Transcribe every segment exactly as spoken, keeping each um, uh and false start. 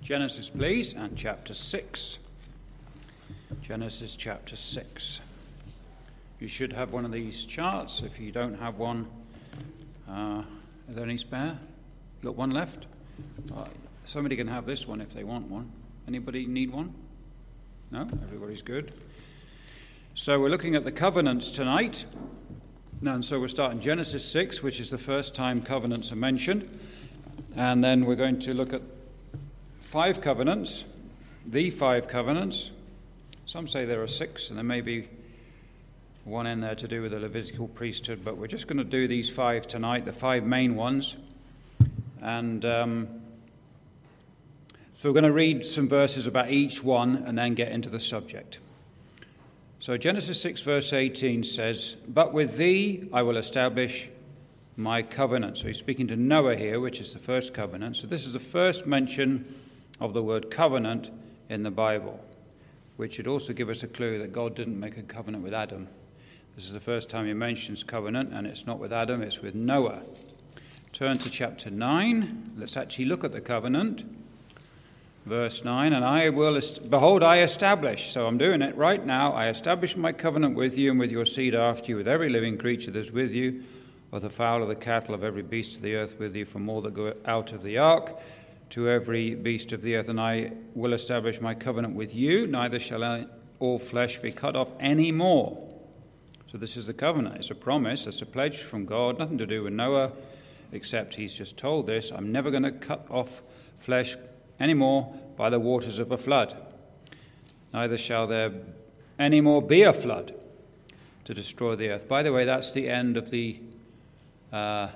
Genesis, please, and chapter six. Genesis chapter six. You should have one of these charts. If you don't have one, uh, is there any spare? Got one left? Uh, somebody can have this one if they want one. Anybody need one? No? Everybody's good. So we're looking at the covenants tonight. And so we're starting Genesis six, which is the first time covenants are mentioned. And then we're going to look at five covenants, the five covenants. Some say there are six, and there may be one in there to do with the Levitical priesthood, but we're just going to do these five tonight, the five main ones. And um, so we're going to read some verses about each one and then get into the subject. So Genesis six verse eighteen says, "But with thee I will establish my covenant." So he's speaking to Noah here, which is the first covenant. So this is the first mention of the word covenant in the Bible, which should also give us a clue that God didn't make a covenant with Adam. This is the first time he mentions covenant, and it's not with Adam, it's with Noah. Turn to chapter nine. Let's actually look at the covenant. Verse nine, "And I will, est- behold, I establish," so I'm doing it right now, "I establish my covenant with you and with your seed after you, with every living creature that is with you, of the fowl of the cattle, of every beast of the earth with you, from all that go out of the ark to every beast of the earth. And I will establish my covenant with you, neither shall all flesh be cut off any more." So this is the covenant. It's a promise. It's a pledge from God. Nothing to do with Noah, except he's just told this: I'm never going to cut off flesh anymore by the waters of a flood. Neither shall there any more be a flood to destroy the earth. By the way, that's the end of the uh,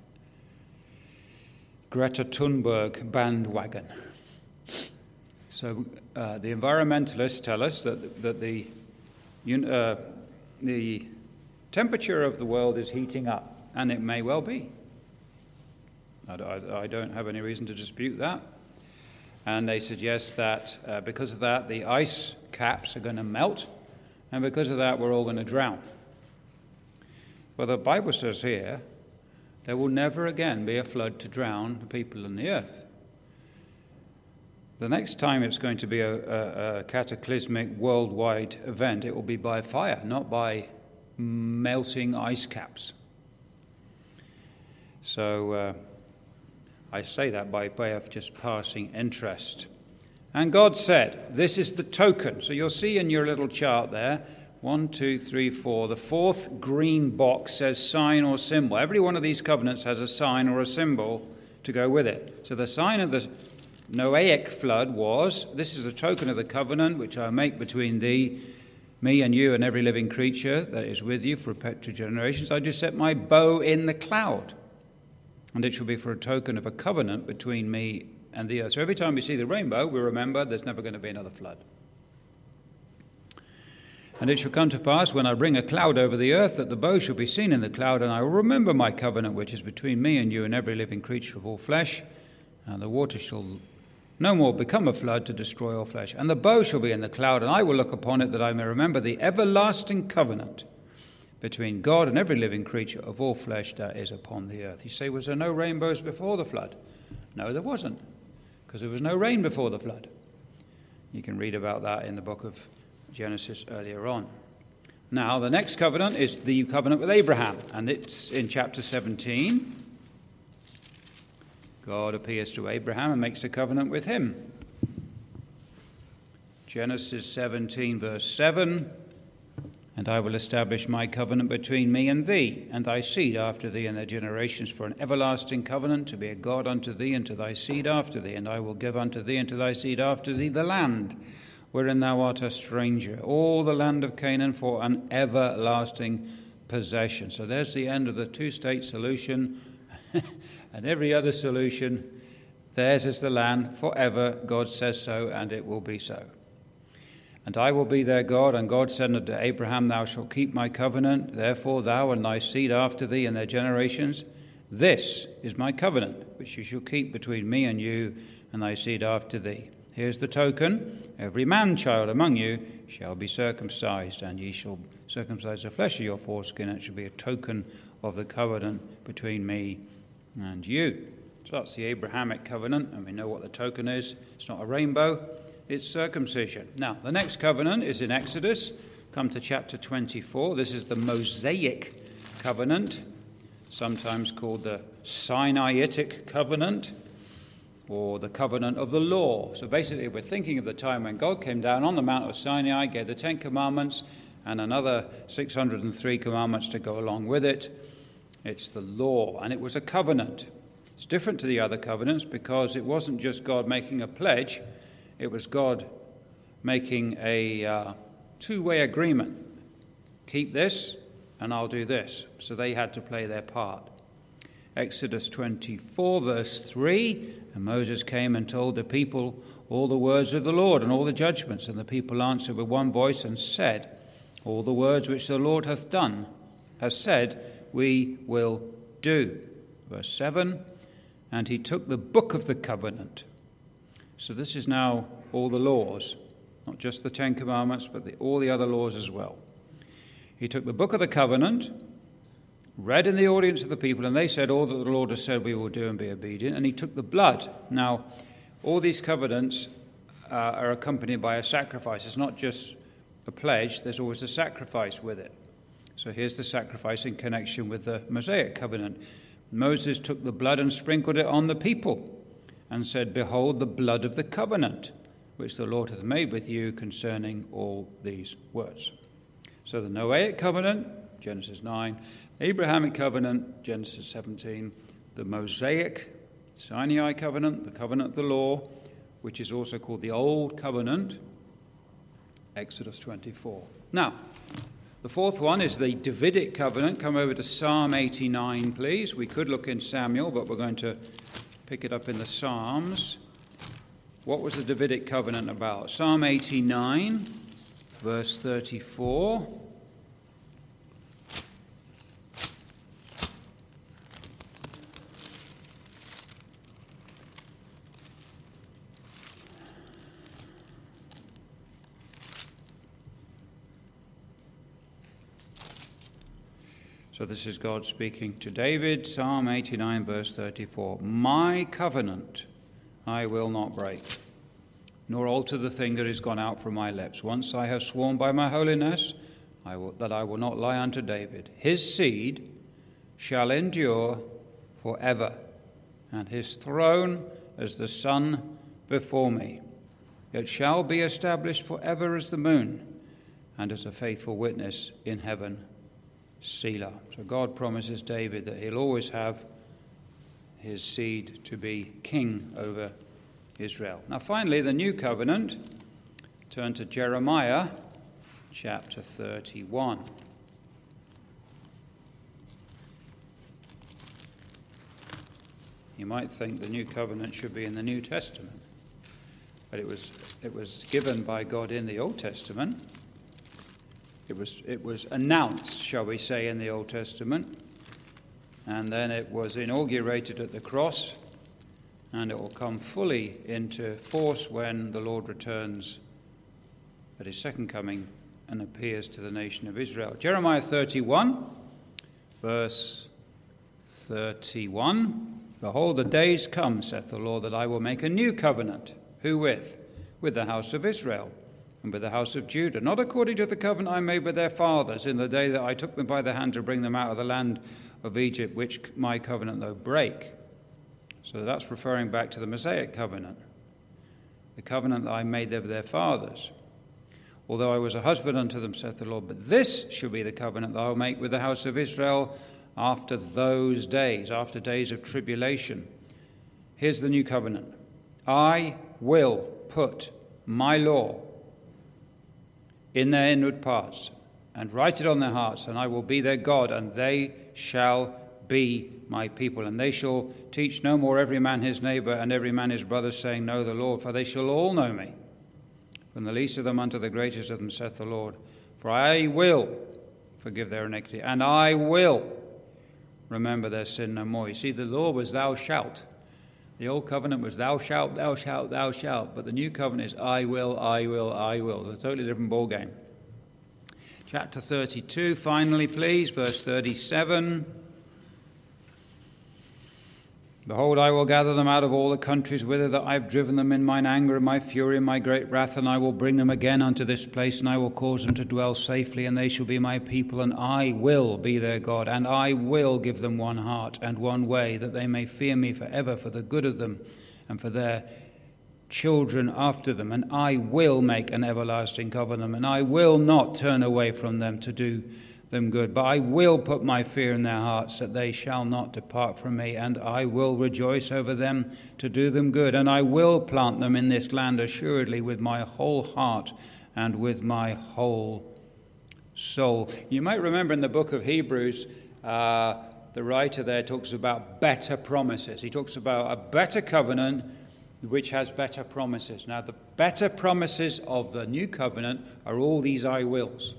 Greta Thunberg bandwagon. So uh, the environmentalists tell us that that the uh, the temperature of the world is heating up, and it may well be. I, I, I don't have any reason to dispute that. And they suggest that uh, because of that, the ice caps are going to melt, and because of that, we're all going to drown. Well, the Bible says here, there will never again be a flood to drown the people on the earth. The next time it's going to be a, a, a cataclysmic worldwide event, it will be by fire, not by melting ice caps. So uh, I say that by way of just passing interest. "And God said," this is the token. So you'll see in your little chart there, one, two, three, four. The fourth green box says sign or symbol. Every one of these covenants has a sign or a symbol to go with it. So the sign of the Noahic flood was, "This is the token of the covenant which I make between thee, me and you and every living creature that is with you for perpetual generations. I just set my bow in the cloud, and it shall be for a token of a covenant between me and the earth." So every time we see the rainbow, we remember there's never going to be another flood. "And it shall come to pass, when I bring a cloud over the earth, that the bow shall be seen in the cloud, and I will remember my covenant which is between me and you and every living creature of all flesh. And the water shall no more become a flood to destroy all flesh. And the bow shall be in the cloud, and I will look upon it, that I may remember the everlasting covenant between God and every living creature of all flesh that is upon the earth." You say, was there no rainbows before the flood? No, there wasn't, because there was no rain before the flood. You can read about that in the book of Genesis earlier on. Now, the next covenant is the covenant with Abraham, and it's in chapter seventeen. God appears to Abraham and makes a covenant with him. Genesis seventeen, verse seven. "And I will establish my covenant between me and thee, and thy seed after thee, and their generations, for an everlasting covenant, to be a God unto thee and to thy seed after thee. And I will give unto thee and to thy seed after thee the land wherein thou art a stranger, all the land of Canaan, for an everlasting possession." So there's the end of the two-state solution. And every other solution, theirs is the land forever. God says so, and it will be so. "And I will be their God, and God said unto Abraham, Thou shalt keep my covenant, therefore thou and thy seed after thee and their generations. This is my covenant, which you shall keep between me and you and thy seed after thee. Here's the token: every man-child among you shall be circumcised, and ye shall circumcise the flesh of your foreskin. It shall be a token of the covenant between me and you." So So that's the Abrahamic covenant, and we know what the token is. It's not a rainbow, it's circumcision. Now, the next covenant is in Exodus. Come to chapter twenty-four. This is the Mosaic covenant, sometimes called the Sinaitic covenant, or the covenant of the law. So basically, we're thinking of the time when God came down on the Mount of Sinai, gave the Ten Commandments, and another six hundred three commandments to go along with it. It's the law, and it was a covenant. It's different to the other covenants because it wasn't just God making a pledge, it was God making a uh, two-way agreement. Keep this, and I'll do this. So they had to play their part. Exodus twenty-four, verse three, and Moses came and told the people all the words of the Lord and all the judgments, and the people answered with one voice and said, all the words which the Lord hath done, has said, we will do. Verse seven, and he took the book of the covenant. So this is now all the laws, not just the Ten Commandments, but the, all the other laws as well. He took the book of the covenant, read in the audience of the people, and they said, all that the Lord has said we will do and be obedient. And he took the blood. Now, all these covenants uh, are accompanied by a sacrifice. It's not just a pledge, there's always a sacrifice with it. So here's the sacrifice in connection with the Mosaic covenant. Moses took the blood and sprinkled it on the people and said, behold the blood of the covenant, which the Lord hath made with you concerning all these words. So the Noahic covenant, Genesis nine, Abrahamic covenant, Genesis seventeen, the Mosaic, Sinai covenant, the covenant of the law, which is also called the Old Covenant, Exodus twenty-four. Now, the fourth one is the Davidic covenant. Come over to Psalm eighty-nine, please. We could look in Samuel, but we're going to pick it up in the Psalms. What was the Davidic covenant about? Psalm eighty-nine, verse thirty-four. So this is God speaking to David, Psalm eighty-nine, verse thirty-four. My covenant I will not break, nor alter the thing that is gone out from my lips. Once I have sworn by my holiness I will, that I will not lie unto David. His seed shall endure forever, and his throne as the sun before me. It shall be established forever as the moon, and as a faithful witness in heaven. Selah. So God promises David that he'll always have his seed to be king over Israel. Now finally, the new covenant. Turn to Jeremiah chapter thirty-one. You might think the new covenant should be in the New Testament, but it was it was given by God in the Old Testament. It was it was announced, shall we say, in the Old Testament, and then it was inaugurated at the cross, and it will come fully into force when the Lord returns at his second coming and appears to the nation of Israel. Jeremiah thirty-one, verse thirty-one. Behold, the days come, saith the Lord, that I will make a new covenant. Who with? With the house of Israel and with the house of Judah, not according to the covenant I made with their fathers in the day that I took them by the hand to bring them out of the land of Egypt, which my covenant thou break. So that's referring back to the Mosaic covenant, the covenant that I made there with their fathers. Although I was a husband unto them, saith the Lord, but this shall be the covenant that I will make with the house of Israel after those days, after days of tribulation. Here's the new covenant. I will put my law in their inward parts, and write it on their hearts, and I will be their God, and they shall be my people. And they shall teach no more every man his neighbour, and every man his brother, saying, Know the Lord, for they shall all know me, from the least of them unto the greatest of them, saith the Lord. For I will forgive their iniquity, and I will remember their sin no more. You see, the law was thou shalt. The old covenant was thou shalt, thou shalt, thou shalt. But the new covenant is I will, I will, I will. It's a totally different ballgame. Chapter thirty-two, finally, please, verse thirty-seven. Behold, I will gather them out of all the countries whither that I have driven them in mine anger and my fury and my great wrath, and I will bring them again unto this place, and I will cause them to dwell safely, and they shall be my people, and I will be their God, and I will give them one heart and one way, that they may fear me forever for the good of them and for their children after them, and I will make an everlasting covenant, and I will not turn away from them to do them good, but I will put my fear in their hearts, that they shall not depart from me, and I will rejoice over them to do them good, and I will plant them in this land assuredly with my whole heart and with my whole soul. You might remember in the book of Hebrews, uh, the writer there talks about better promises. He talks about a better covenant which has better promises. Now, the better promises of the new covenant are all these I wills.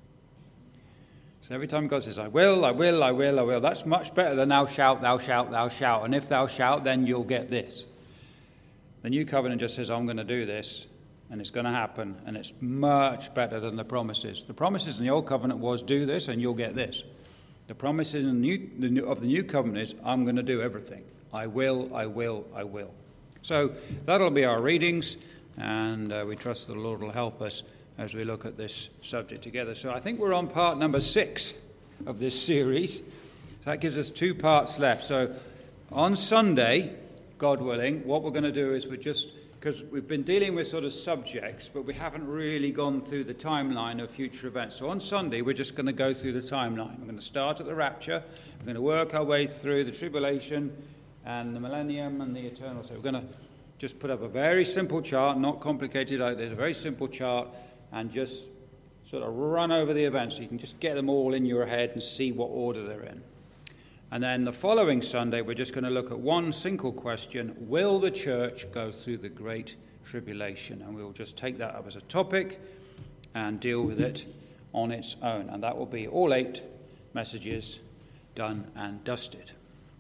So every time God says, I will, I will, I will, I will, that's much better than thou shalt, thou shalt, thou shalt. And if thou shalt, then you'll get this. The new covenant just says, I'm going to do this, and it's going to happen, and it's much better than the promises. The promises in the old covenant was, do this, and you'll get this. The promises in the new, the new, of the new covenant is, I'm going to do everything. I will, I will, I will. So that'll be our readings, and uh, we trust that the Lord will help us as we look at this subject together. So I think we're on part number six of this series. So that gives us two parts left. So on Sunday, God willing, what we're going to do is we're just, because we've been dealing with sort of subjects, but we haven't really gone through the timeline of future events. So on Sunday, we're just going to go through the timeline. We're going to start at the rapture. We're going to work our way through the tribulation and the millennium and the eternal. So we're going to just put up a very simple chart, not complicated like this, a very simple chart, and just sort of run over the events so you can just get them all in your head and see what order they're in. And then the following Sunday, we're just going to look at one single question: will the church go through the Great Tribulation? And we'll just take that up as a topic and deal with it on its own. And that will be all eight messages done and dusted.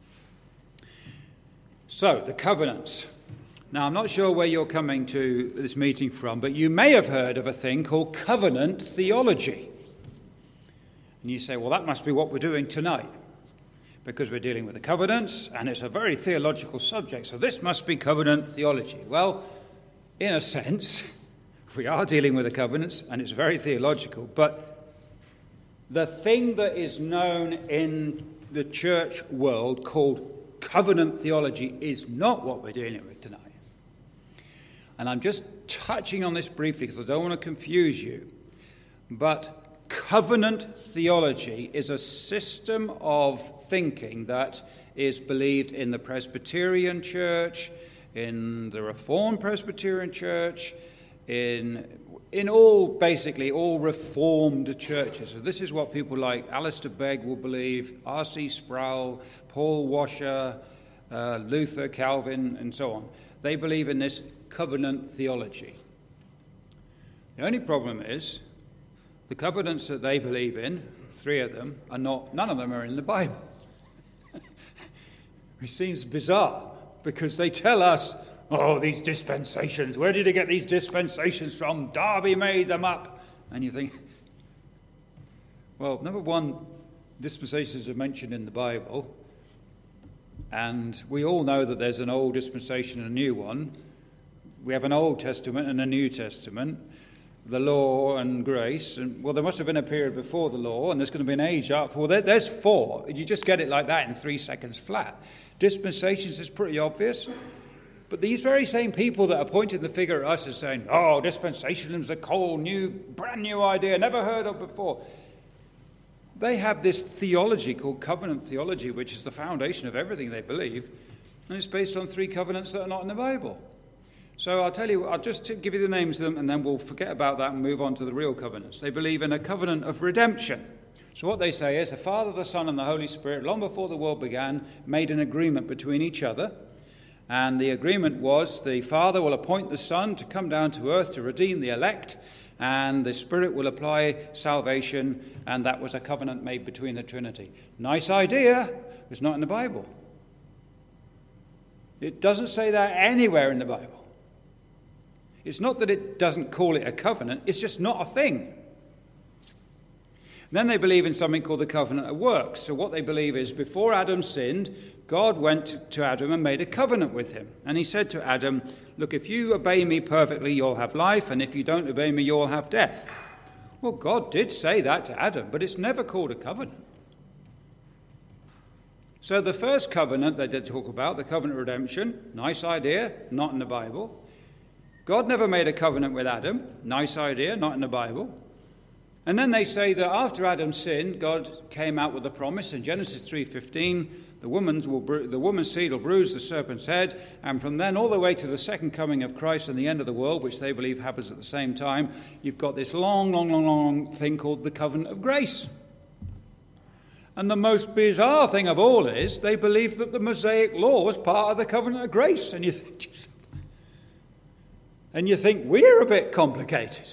So, the covenants. Now, I'm not sure where you're coming to this meeting from, but you may have heard of a thing called covenant theology. And you say, well, that must be what we're doing tonight, because we're dealing with the covenants, and it's a very theological subject, so this must be covenant theology. Well, in a sense, we are dealing with the covenants, and it's very theological, but the thing that is known in the church world called covenant theology is not what we're dealing with tonight. And I'm just touching on this briefly because I don't want to confuse you. But covenant theology is a system of thinking that is believed in the Presbyterian Church, in the Reformed Presbyterian Church, in in all, basically, all Reformed churches. So this is what people like Alistair Begg will believe, R C Sproul, Paul Washer, uh, Luther, Calvin, and so on. They believe in this covenant theology. The only problem is the covenants that they believe in, three of them, are not, none of them are in the Bible. It seems bizarre because they tell us, oh, these dispensations, where did you get these dispensations from? Darby made them up. And you think, well, number one, dispensations are mentioned in the Bible, and we all know that there's an old dispensation and a new one. We have an Old Testament and a New Testament, the law and grace. And well, there must have been a period before the law, and there's going to be an age after. Well, there, there's four. You just get it like that in three seconds flat. Dispensations is pretty obvious. But these very same people that are pointing the finger at us and saying, oh, dispensationism's a cool, new, brand new idea, never heard of before. They have this theology called covenant theology, which is the foundation of everything they believe. And it's based on three covenants that are not in the Bible. So I'll tell you, I'll just give you the names of them, and then we'll forget about that and move on to the real covenants. They believe in a covenant of redemption. So what they say is the Father, the Son, and the Holy Spirit, long before the world began, made an agreement between each other. And the agreement was the Father will appoint the Son to come down to earth to redeem the elect, and the Spirit will apply salvation, and that was a covenant made between the Trinity. Nice idea. It's not in the Bible. It doesn't say that anywhere in the Bible. It's not that it doesn't call it a covenant, it's just not a thing. Then they believe in something called the covenant of works. So what they believe is before Adam sinned, God went to Adam and made a covenant with him. And he said to Adam, look, if you obey me perfectly, you'll have life, and if you don't obey me, you'll have death. Well, God did say that to Adam, but it's never called a covenant. So the first covenant they did talk about, the covenant of redemption, nice idea, not in the Bible. God never made a covenant with Adam, nice idea, not in the Bible. And then they say that after Adam sinned, God came out with a promise in Genesis three fifteen, the woman's, will bru- the woman's seed will bruise the serpent's head, and from then all the way to the second coming of Christ and the end of the world, which they believe happens at the same time, you've got this long, long, long, long thing called the covenant of grace. And the most bizarre thing of all is they believe that the Mosaic law was part of the covenant of grace. And you think, and you think we're a bit complicated.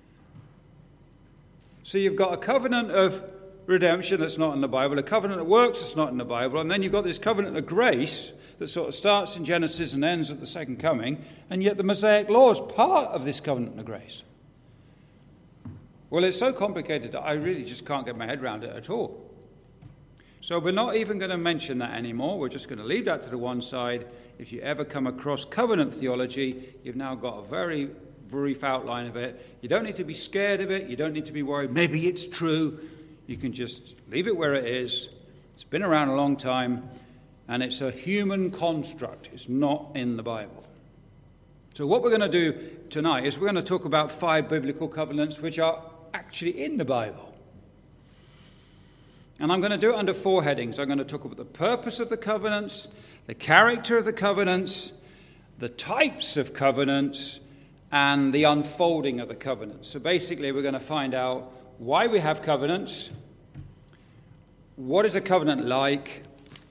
So you've got a covenant of redemption that's not in the Bible, a covenant of works that's not in the Bible, and then you've got this covenant of grace that sort of starts in Genesis and ends at the second coming, and yet the Mosaic law is part of this covenant of grace. Well, it's so complicated that I really just can't get my head around it at all. So we're not even going to mention that anymore. We're just going to leave that to the one side. If you ever come across covenant theology, you've now got a very brief outline of it. You don't need to be scared of it. You don't need to be worried. Maybe it's true. You can just leave it where it is. It's been around a long time, and it's a human construct. It's not in the Bible. So what we're going to do tonight is we're going to talk about five biblical covenants which are actually in the Bible. And I'm going to do it under four headings. I'm going to talk about the purpose of the covenants, the character of the covenants, the types of covenants, and the unfolding of the covenants. So basically, we're going to find out why we have covenants, what is a covenant like,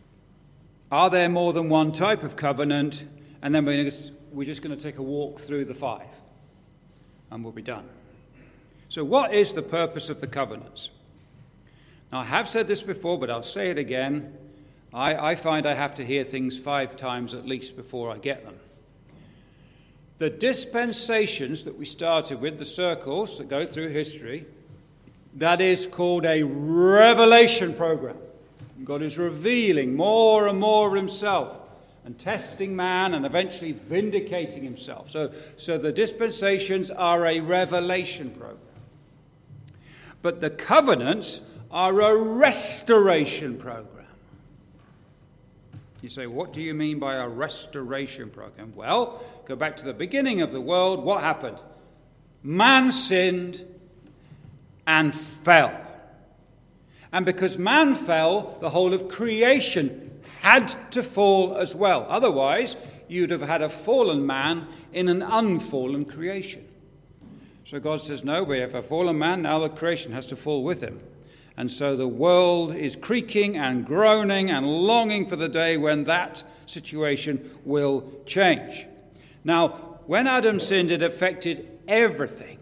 are there more than one type of covenant, and then we're just going to take a walk through the five, and we'll be done. So what is the purpose of the covenants? Now, I have said this before, but I'll say it again. I, I find I have to hear things five times at least before I get them. The dispensations that we started with, the circles that go through history, that is called a revelation program. God is revealing more and more of himself and testing man and eventually vindicating himself. So, so the dispensations are a revelation program. But the covenants are a restoration program. You say, what do you mean by a restoration program? Well, go back to the beginning of the world. What happened? Man sinned and fell. And because man fell, the whole of creation had to fall as well. Otherwise, you'd have had a fallen man in an unfallen creation. So God says, no, we have a fallen man, now the creation has to fall with him. And so the world is creaking and groaning and longing for the day when that situation will change. Now, when Adam sinned, it affected everything.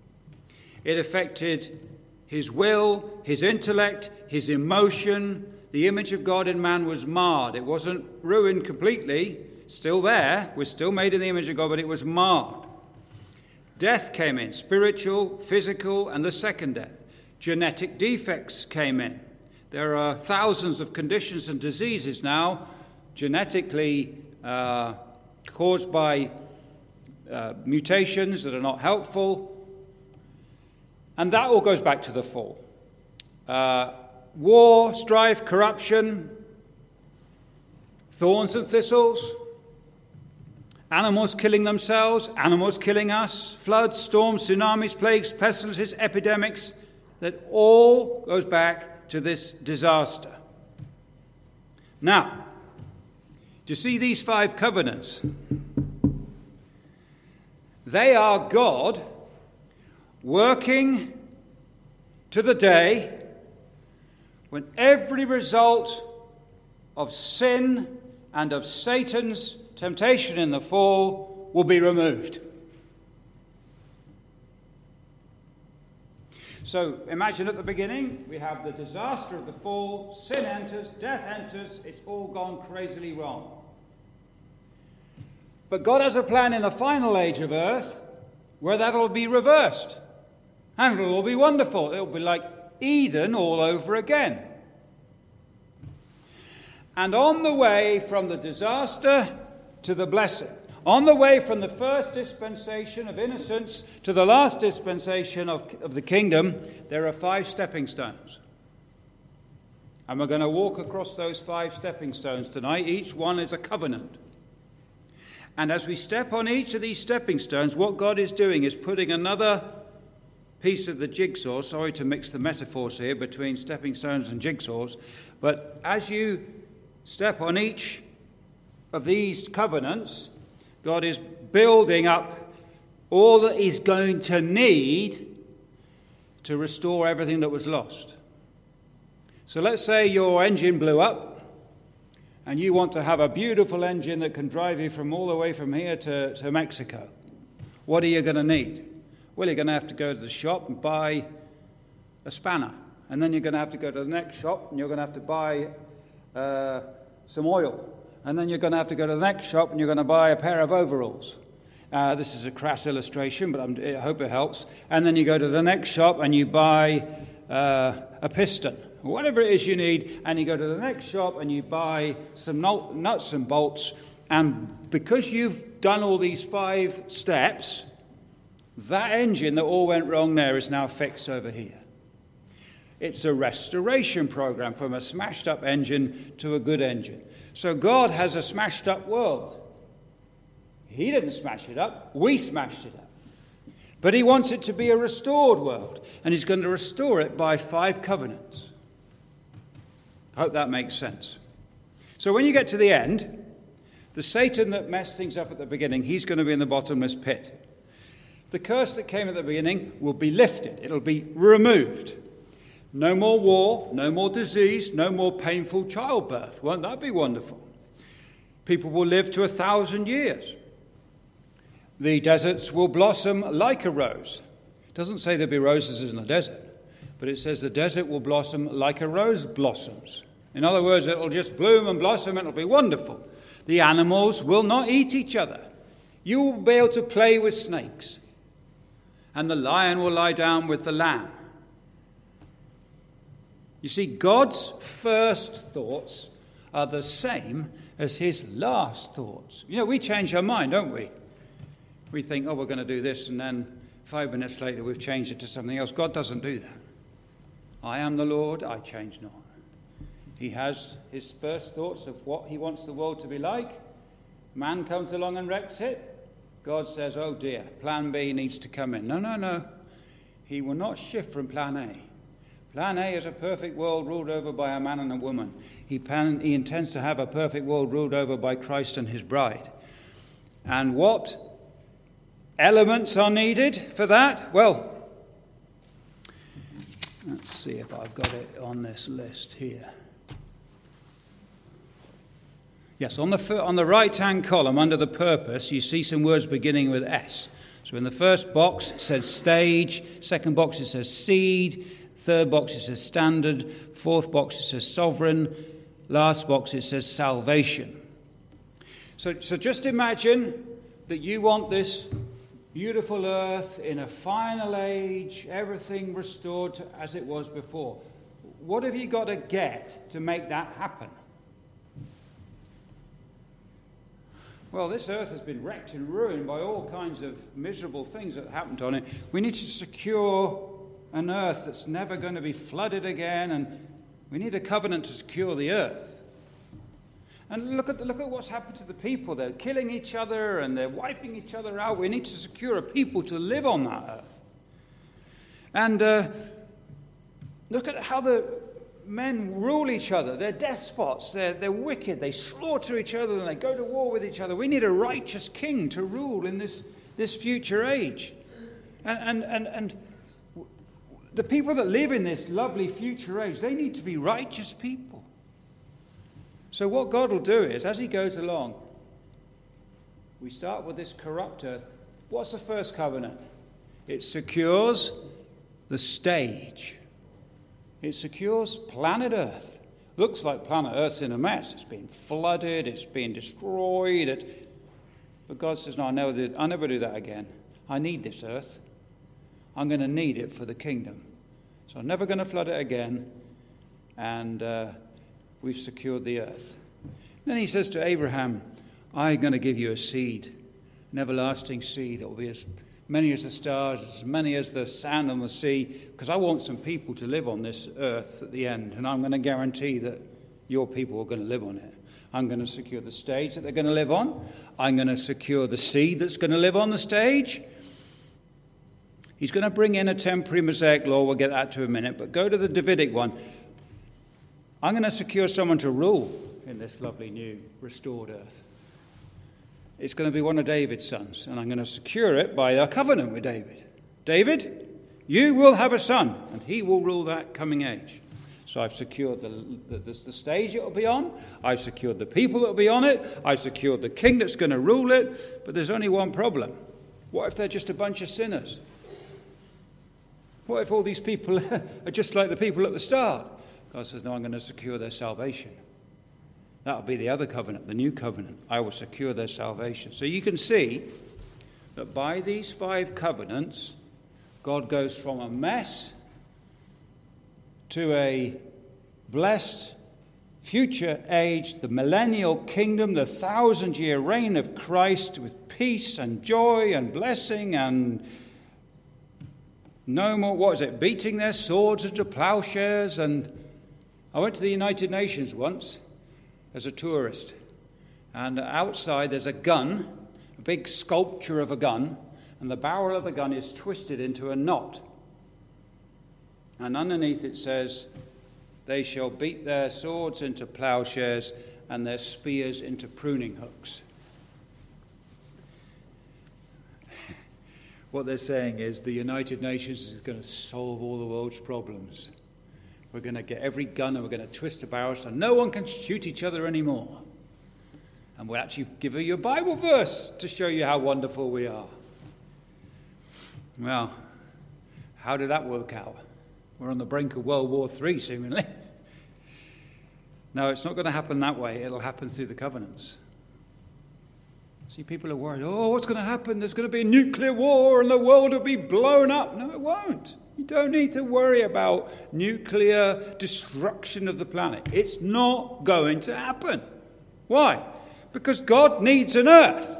It affected his will, his intellect, his emotion. The image of God in man was marred. It wasn't ruined completely. Still there. We're still made in the image of God, but it was marred. Death came in, spiritual, physical, and the second death. Genetic defects came in. There are thousands of conditions and diseases now genetically uh, caused by uh, mutations that are not helpful. And that all goes back to the fall. Uh, war, strife, corruption, thorns and thistles, animals killing themselves, animals killing us, floods, storms, tsunamis, plagues, pestilences, epidemics. That all goes back to this disaster. Now, do you see these five covenants? They are God working to the day when every result of sin and of Satan's temptation in the fall will be removed. So imagine at the beginning, we have the disaster of the fall, sin enters, death enters, it's all gone crazily wrong. But God has a plan in the final age of earth where that will be reversed. And it'll all be wonderful. It'll be like Eden all over again. And on the way from the disaster to the blessing, on the way from the first dispensation of innocence to the last dispensation of, of the kingdom, there are five stepping stones. And we're going to walk across those five stepping stones tonight. Each one is a covenant. And as we step on each of these stepping stones, what God is doing is putting another piece of the jigsaw, sorry to mix the metaphors here between stepping stones and jigsaws, but as you step on each of these covenants, God is building up all that He's going to need to restore everything that was lost. So let's say your engine blew up and you want to have a beautiful engine that can drive you from all the way from here to, to Mexico. What are you going to need? Well, you're going to have to go to the shop and buy a spanner. And then you're going to have to go to the next shop and you're going to have to buy uh, some oil. And then you're going to have to go to the next shop and you're going to buy a pair of overalls. Uh, this is a crass illustration, but I'm, I hope it helps. And then you go to the next shop and you buy uh, a piston, whatever it is you need. And you go to the next shop and you buy some nuts and bolts. And because you've done all these five steps, that engine that all went wrong there is now fixed over here. It's a restoration program from a smashed up engine to a good engine. So God has a smashed up world. He didn't smash it up. We smashed it up. But He wants it to be a restored world. And He's going to restore it by five covenants. I hope that makes sense. So when you get to the end, the Satan that messed things up at the beginning, he's going to be in the bottomless pit. The curse that came at the beginning will be lifted. It'll be removed. No more war, no more disease, no more painful childbirth. Won't that be wonderful? People will live to a thousand years. The deserts will blossom like a rose. It doesn't say there'll be roses in the desert, but it says the desert will blossom like a rose blossoms. In other words, it'll just bloom and blossom and it'll be wonderful. The animals will not eat each other. You will be able to play with snakes. And the lion will lie down with the lamb. You see, God's first thoughts are the same as His last thoughts. You know, we change our mind, don't we? We think, oh, we're going to do this, and then five minutes later we've changed it to something else. God doesn't do that. I am the Lord, I change not. He has His first thoughts of what He wants the world to be like. Man comes along and wrecks it. God says, oh dear, plan B needs to come in. No, no, no. He will not shift from plan A. Plan A is a perfect world ruled over by a man and a woman. He, plan, he intends to have a perfect world ruled over by Christ and His bride. And what elements are needed for that? Well, let's see if I've got it on this list here. Yes, on the, on the right-hand column under the purpose, you see some words beginning with S. So in the first box it says stage, second box it says seed, third box it says standard, fourth box it says sovereign, last box it says salvation. So, so just imagine that you want this beautiful earth in a final age, everything restored to as it was before. What have you got to get to make that happen? Well, this earth has been wrecked and ruined by all kinds of miserable things that happened on it. We need to secure an earth that's never going to be flooded again, and we need a covenant to secure the earth. And look at, the, look at what's happened to the people. They're killing each other and they're wiping each other out. We need to secure a people to live on that earth. And uh, look at how the men rule each other. They're despots. They're, they're wicked. They slaughter each other and they go to war with each other. We need a righteous king to rule in this, this future age. And, and, and, and the people that live in this lovely future age, they need to be righteous people. So what God will do is, as He goes along, we start with this corrupt earth. What's the first covenant? It secures the stage. It secures planet Earth. Looks like planet Earth's in a mess. It's been flooded. It's been destroyed. It... But God says, no, I'll never, do, I'll never do that again. I need this earth. I'm going to need it for the kingdom. So I'm never going to flood it again. And uh, we've secured the earth. Then he says to Abraham, I'm going to give you a seed, an everlasting seed. It will be as many as the stars, as many as the sand on the sea, because I want some people to live on this earth at the end. And I'm going to guarantee that your people are going to live on it. I'm going to secure the stage that they're going to live on. I'm going to secure the seed that's going to live on the stage. He's going to bring in a temporary Mosaic law. We'll get that to a minute. But go to the Davidic one. I'm going to secure someone to rule in this lovely new restored earth. It's going to be one of David's sons. And I'm going to secure it by a covenant with David. David, you will have a son. And he will rule that coming age. So I've secured the, the, the stage it will be on. I've secured the people that will be on it. I've secured the king that's going to rule it. But there's only one problem. What if they're just a bunch of sinners? What if all these people are just like the people at the start? God says, no, I'm going to secure their salvation. That'll be the other covenant, the new covenant. I will secure their salvation. So you can see that by these five covenants, God goes from a mess to a blessed future age, the millennial kingdom, the thousand-year reign of Christ with peace and joy and blessing and no more, what is it, beating their swords into plowshares. And I went to the United Nations once as a tourist, and outside there's a gun, a big sculpture of a gun, and the barrel of the gun is twisted into a knot. And underneath it says, they shall beat their swords into plowshares and their spears into pruning hooks. What they're saying is the United Nations is going to solve all the world's problems. We're going to get every gun and we're going to twist the barrel so no one can shoot each other anymore. And we'll actually give you a Bible verse to show you how wonderful we are. Well, how did that work out? We're on the brink of World War Three, seemingly. No, it's not going to happen that way. It'll happen through the covenants. See, people are worried, oh, what's going to happen? There's going to be a nuclear war and the world will be blown up. No, it won't. You don't need to worry about nuclear destruction of the planet. It's not going to happen. Why? Because God needs an earth.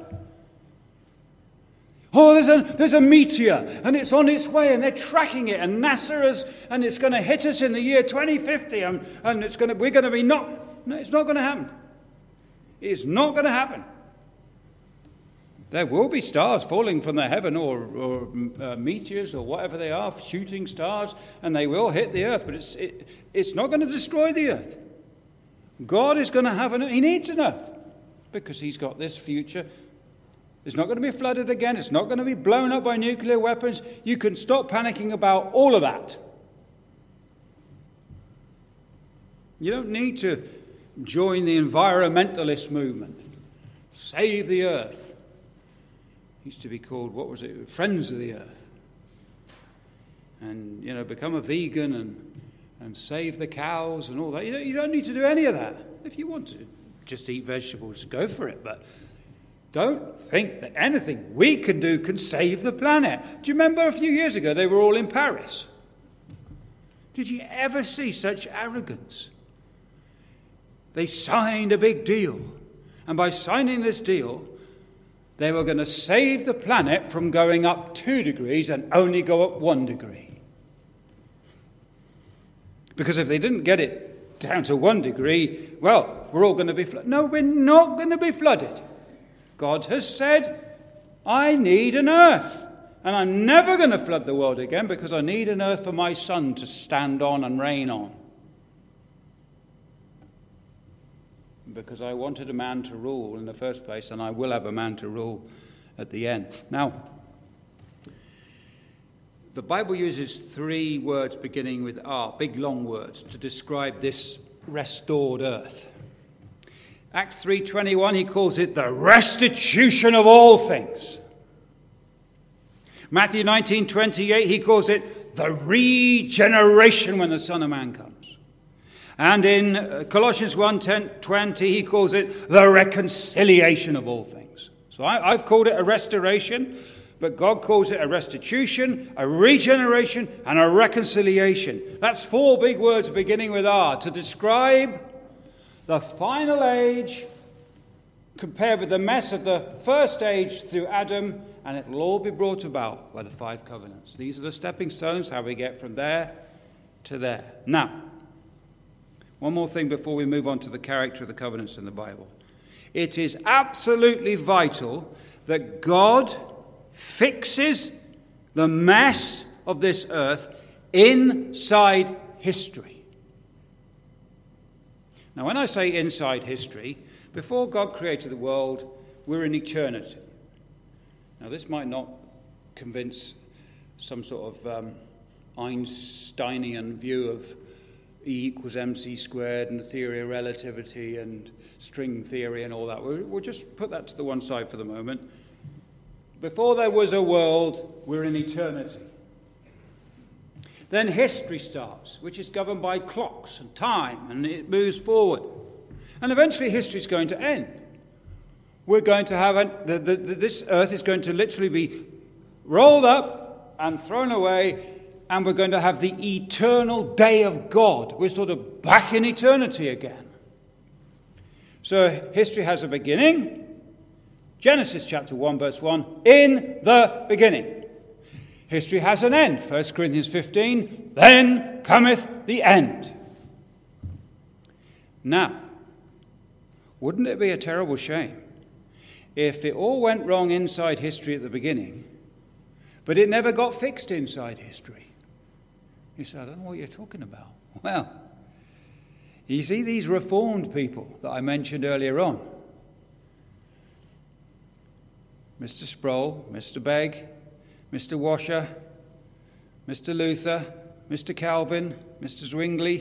Oh, there's a, there's a meteor and it's on its way and they're tracking it and NASA is, and it's going to hit us in the year twenty fifty and, and it's going to, we're going to be not, no, it's not going to happen. It's not going to happen. There will be stars falling from the heaven or, or uh, meteors or whatever they are, shooting stars, and they will hit the earth, but it's, it, it's not going to destroy the earth. God is going to have an, he needs an earth because he's got this future. It's not going to be flooded again. It's not going to be blown up by nuclear weapons. You can stop panicking about all of that. You don't need to join the environmentalist movement. Save the earth. Used to be called, what was it, Friends of the Earth. And, you know, become a vegan and, and save the cows and all that. You don't, you don't need to do any of that. If you want to just eat vegetables, go for it. But don't think that anything we can do can save the planet. Do you remember a few years ago they were all in Paris? Did you ever see such arrogance? They signed a big deal. And by signing this deal, they were going to save the planet from going up two degrees and only go up one degree. Because if they didn't get it down to one degree, well, we're all going to be flooded. No, we're not going to be flooded. God has said, I need an earth. And I'm never going to flood the world again because I need an earth for my son to stand on and reign on. Because I wanted a man to rule in the first place, and I will have a man to rule at the end. Now, the Bible uses three words beginning with R, big long words, to describe this restored earth. Acts three twenty-one, he calls it the restitution of all things. Matthew nineteen twenty-eight, he calls it the regeneration when the Son of Man comes. And in Colossians one twenty, he calls it the reconciliation of all things. So I, I've called it a restoration, But God calls it a restitution, a regeneration, and a reconciliation. That's four big words beginning with R to describe the final age compared with the mess of the first age through Adam, and it will all be brought about by the five covenants. These are the stepping stones, how we get from there to there. Now, one more thing before we move on to the character of the covenants in the Bible. It is absolutely vital that God fixes the mess of this earth inside history. Now, when I say inside history, before God created the world, we're in eternity. Now, this might not convince some sort of um, Einsteinian view of E equals mc squared and the theory of relativity and string theory and all that. We'll, we'll just put that to the one side for the moment. Before there was a world, we're in eternity. Then history starts, which is governed by clocks and time, and it moves forward. And eventually history is going to end. We're going to have, a, the, the, the, this earth is going to literally be rolled up and thrown away, and we're going to have the eternal day of God. We're sort of back in eternity again. So history has a beginning. Genesis chapter one, verse one, in the beginning. History has an end. First Corinthians fifteen, then cometh the end. Now, wouldn't it be a terrible shame if it all went wrong inside history at the beginning, but it never got fixed inside history? You say, I don't know what you're talking about. Well, you see these reformed people that I mentioned earlier on. Mister Sproul, Mister Begg, Mister Washer, Mister Luther, Mister Calvin, Mister Zwingli.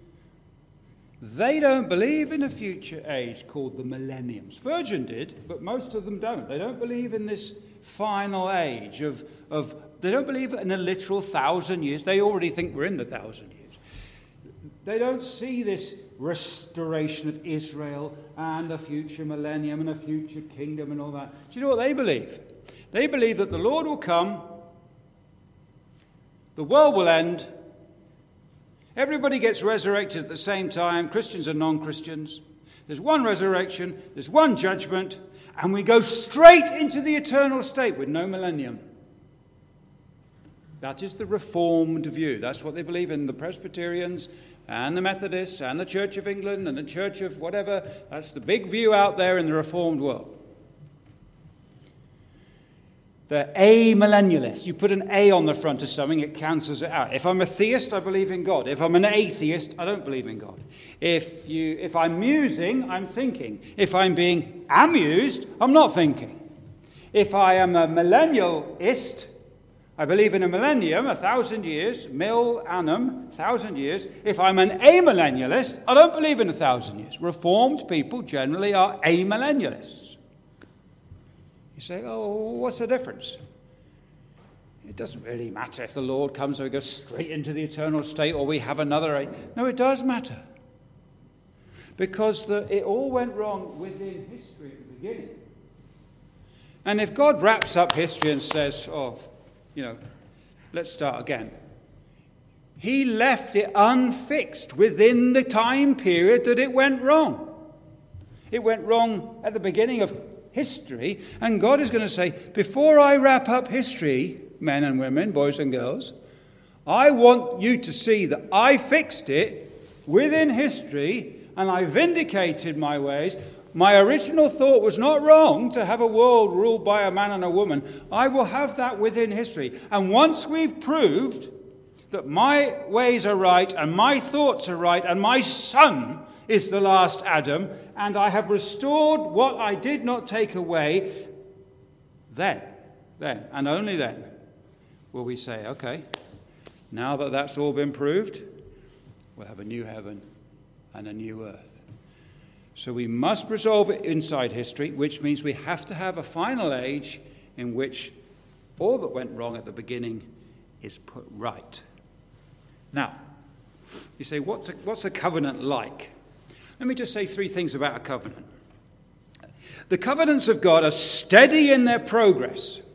They don't believe in a future age called the millennium. Spurgeon did, but most of them don't. They don't believe in this final age of, of they don't believe in a literal thousand years. They already think we're in the thousand years. They don't see this restoration of Israel and a future millennium and a future kingdom and all that. Do you know what they believe? They believe that the Lord will come, the world will end, everybody gets resurrected at the same time, Christians and non-Christians. There's one resurrection, there's one judgment, and we go straight into the eternal state with no millennium. That is the Reformed view. That's what they believe in, the Presbyterians and the Methodists and the Church of England and the Church of whatever. That's the big view out there in the Reformed world. They're amillennialists. You put an A on the front of something, it cancels it out. If I'm a theist, I believe in God. If I'm an atheist, I don't believe in God. If you, if I'm musing, I'm thinking. If I'm being amused, I'm not thinking. If I am a millennialist, I believe in a millennium, a thousand years, mil annum, thousand years. If I'm an amillennialist, I don't believe in a thousand years. Reformed people generally are amillennialists. You say, oh, what's the difference? It doesn't really matter if the Lord comes or we go straight into the eternal state or we have another age. No, it does matter. Because the, it all went wrong within history at the beginning. And if God wraps up history and says, oh, you know, let's start again. He left it unfixed within the time period that it went wrong. It went wrong at the beginning of history, and God is going to say, before I wrap up history, men and women, boys and girls, I want you to see that I fixed it within history, and I vindicated my ways. My original thought was not wrong to have a world ruled by a man and a woman. I will have that within history. And once we've proved that my ways are right and my thoughts are right and my son is the last Adam and I have restored what I did not take away, then, then, and only then, will we say, okay, now that that's all been proved, we'll have a new heaven and a new earth. So we must resolve it inside history, which means we have to have a final age in which all that went wrong at the beginning is put right. Now, you say, what's a, what's a covenant like? Let me just say three things about a covenant. The covenants of God are steady in their progress.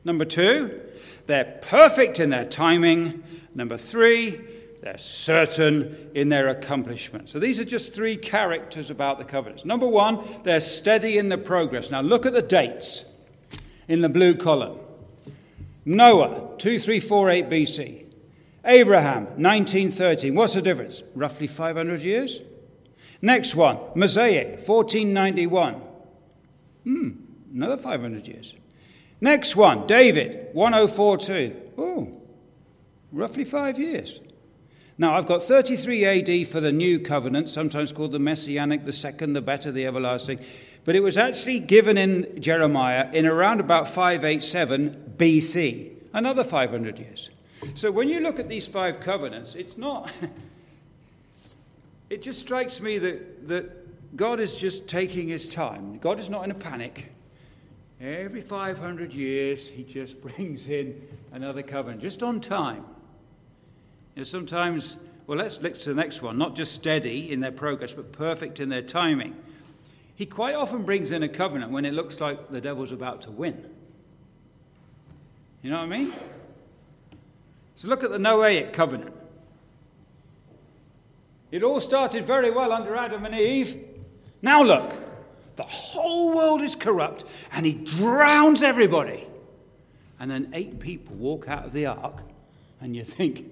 Number two, they're perfect in their timing. Number three, they're certain in their accomplishment. So these are just three characters about the covenants. Number one, they're steady in the progress. Now look at the dates in the blue column. Noah, two three four eight B C. Abraham, nineteen thirteen. What's the difference? Roughly five hundred years. Next one, Mosaic, fourteen ninety-one. Hmm, another five hundred years. Next one, David, one oh four two. Oh, roughly five years. Now, I've got thirty-three A D for the New Covenant, sometimes called the Messianic, the second, the better, the everlasting. But it was actually given in Jeremiah in around about five eighty-seven B C, another five hundred years. So when you look at these five covenants, it's not... it just strikes me that, that God is just taking his time. God is not in a panic. Every five hundred years, he just brings in another covenant, just on time. You know, sometimes, well, let's look to the next one, not just steady in their progress, but perfect in their timing. He quite often brings in a covenant when it looks like the devil's about to win. You know what I mean? So look at the Noahic covenant. It all started very well under Adam and Eve. Now look, the whole world is corrupt and he drowns everybody. And then eight people walk out of the ark and you think,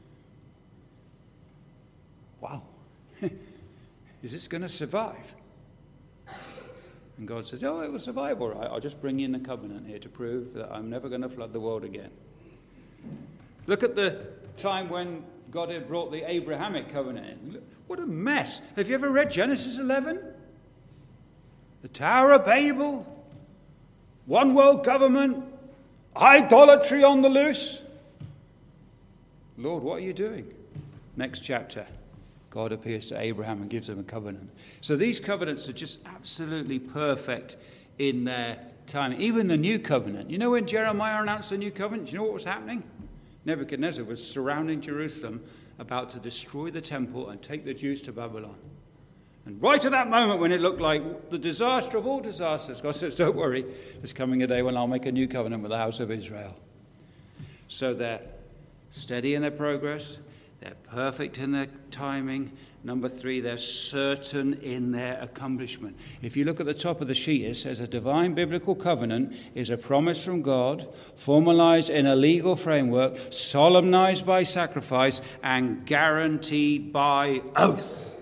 wow, is this going to survive? And God says, oh, it will survive all right. I'll just bring in the covenant here to prove that I'm never going to flood the world again. Look at the time when God had brought the Abrahamic covenant in. What a mess. Have you ever read Genesis eleven? The Tower of Babel, one world government, idolatry on the loose. Lord, what are you doing? Next chapter. God appears to Abraham and gives him a covenant. So these covenants are just absolutely perfect in their time. Even the new covenant. You know when Jeremiah announced the new covenant, do you know what was happening? Nebuchadnezzar was surrounding Jerusalem, about to destroy the temple and take the Jews to Babylon. And right at that moment when it looked like the disaster of all disasters, God says, don't worry, there's coming a day when I'll make a new covenant with the house of Israel. So they're steady in their progress. They're perfect in their timing. Number three, they're certain in their accomplishment. If you look at the top of the sheet, it says a divine biblical covenant is a promise from God, formalized in a legal framework, solemnized by sacrifice, and guaranteed by oath.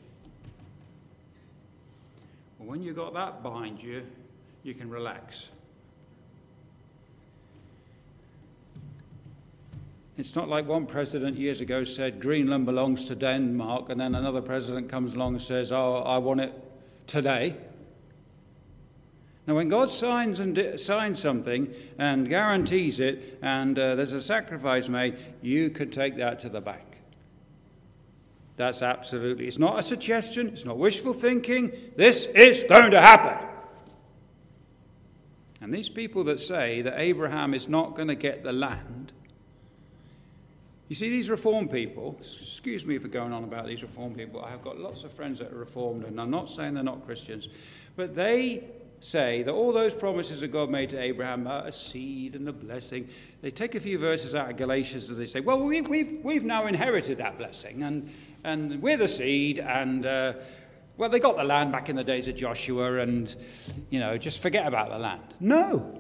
Well, when you've got that behind you, you can relax. It's not like one president years ago said Greenland belongs to Denmark, and then another president comes along and says, oh, I want it today. Now, when God signs and di- signs something and guarantees it, and uh, there's a sacrifice made, you can take that to the bank. That's absolutely, it's not a suggestion, it's not wishful thinking. This is going to happen. And these people that say that Abraham is not going to get the land, you see, these Reformed people, excuse me for going on about these Reformed people, I have got lots of friends that are Reformed, and I'm not saying they're not Christians, but they say that all those promises that God made to Abraham are a seed and a blessing. They take a few verses out of Galatians and they say, well, we, we've, we've now inherited that blessing, and, and we're the seed, and, uh, well, they got the land back in the days of Joshua, and, you know, just forget about the land. No.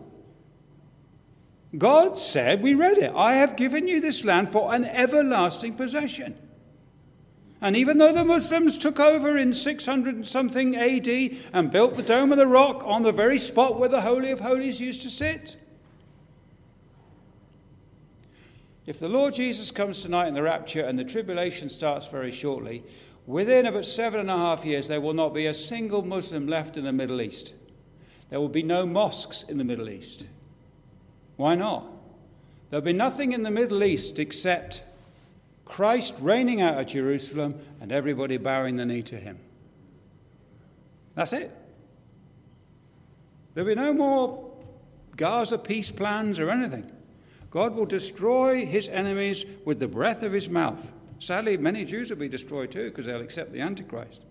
God said, we read it, I have given you this land for an everlasting possession. And even though the Muslims took over in six hundred and something A D and built the Dome of the Rock on the very spot where the Holy of Holies used to sit, if the Lord Jesus comes tonight in the rapture and the tribulation starts very shortly, within about seven and a half years there will not be a single Muslim left in the Middle East. There will be no mosques in the Middle East. Why not? There'll be nothing in the Middle East except Christ reigning out of Jerusalem and everybody bowing the knee to him. That's it. There'll be no more Gaza peace plans or anything. God will destroy his enemies with the breath of his mouth. Sadly, many Jews will be destroyed too because they'll accept the Antichrist.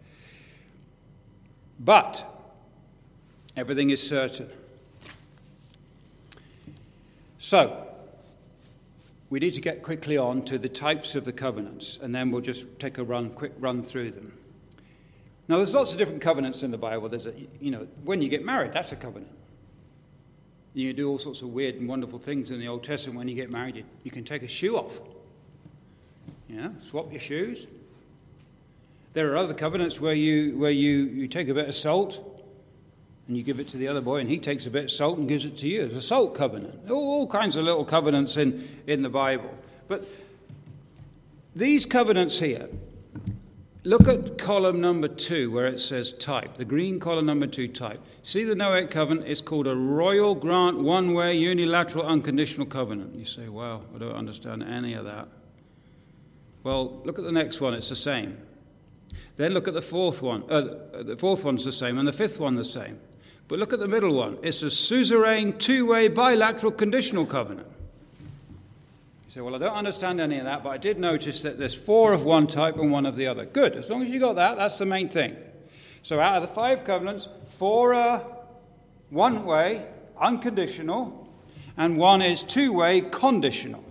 But everything is certain. So, we need to get quickly on to the types of the covenants, and then we'll just take a run, quick run through them. Now, there's lots of different covenants in the Bible. There's a, you know, when you get married, that's a covenant. You do all sorts of weird and wonderful things in the Old Testament. When you get married, you, you can take a shoe off. You know, swap your shoes. There are other covenants where you where you, you take a bit of salt and you give it to the other boy, and he takes a bit of salt and gives it to you. It's a salt covenant. All, all kinds of little covenants in, in the Bible. But these covenants here, look at column number two where it says type, the green column number two, type. See, the Noahic covenant is called a royal grant, one-way, unilateral, unconditional covenant. You say, wow, I don't understand any of that. Well, look at the next one, it's the same. Then look at the fourth one. Uh, the fourth one's the same, and the fifth one the same. But look at the middle one. It's a suzerain, two-way, bilateral, conditional covenant. You say, well, I don't understand any of that, but I did notice that there's four of one type and one of the other. Good. As long as you got that, that's the main thing. So out of the five covenants, four are one-way, unconditional, and one is two-way, conditional.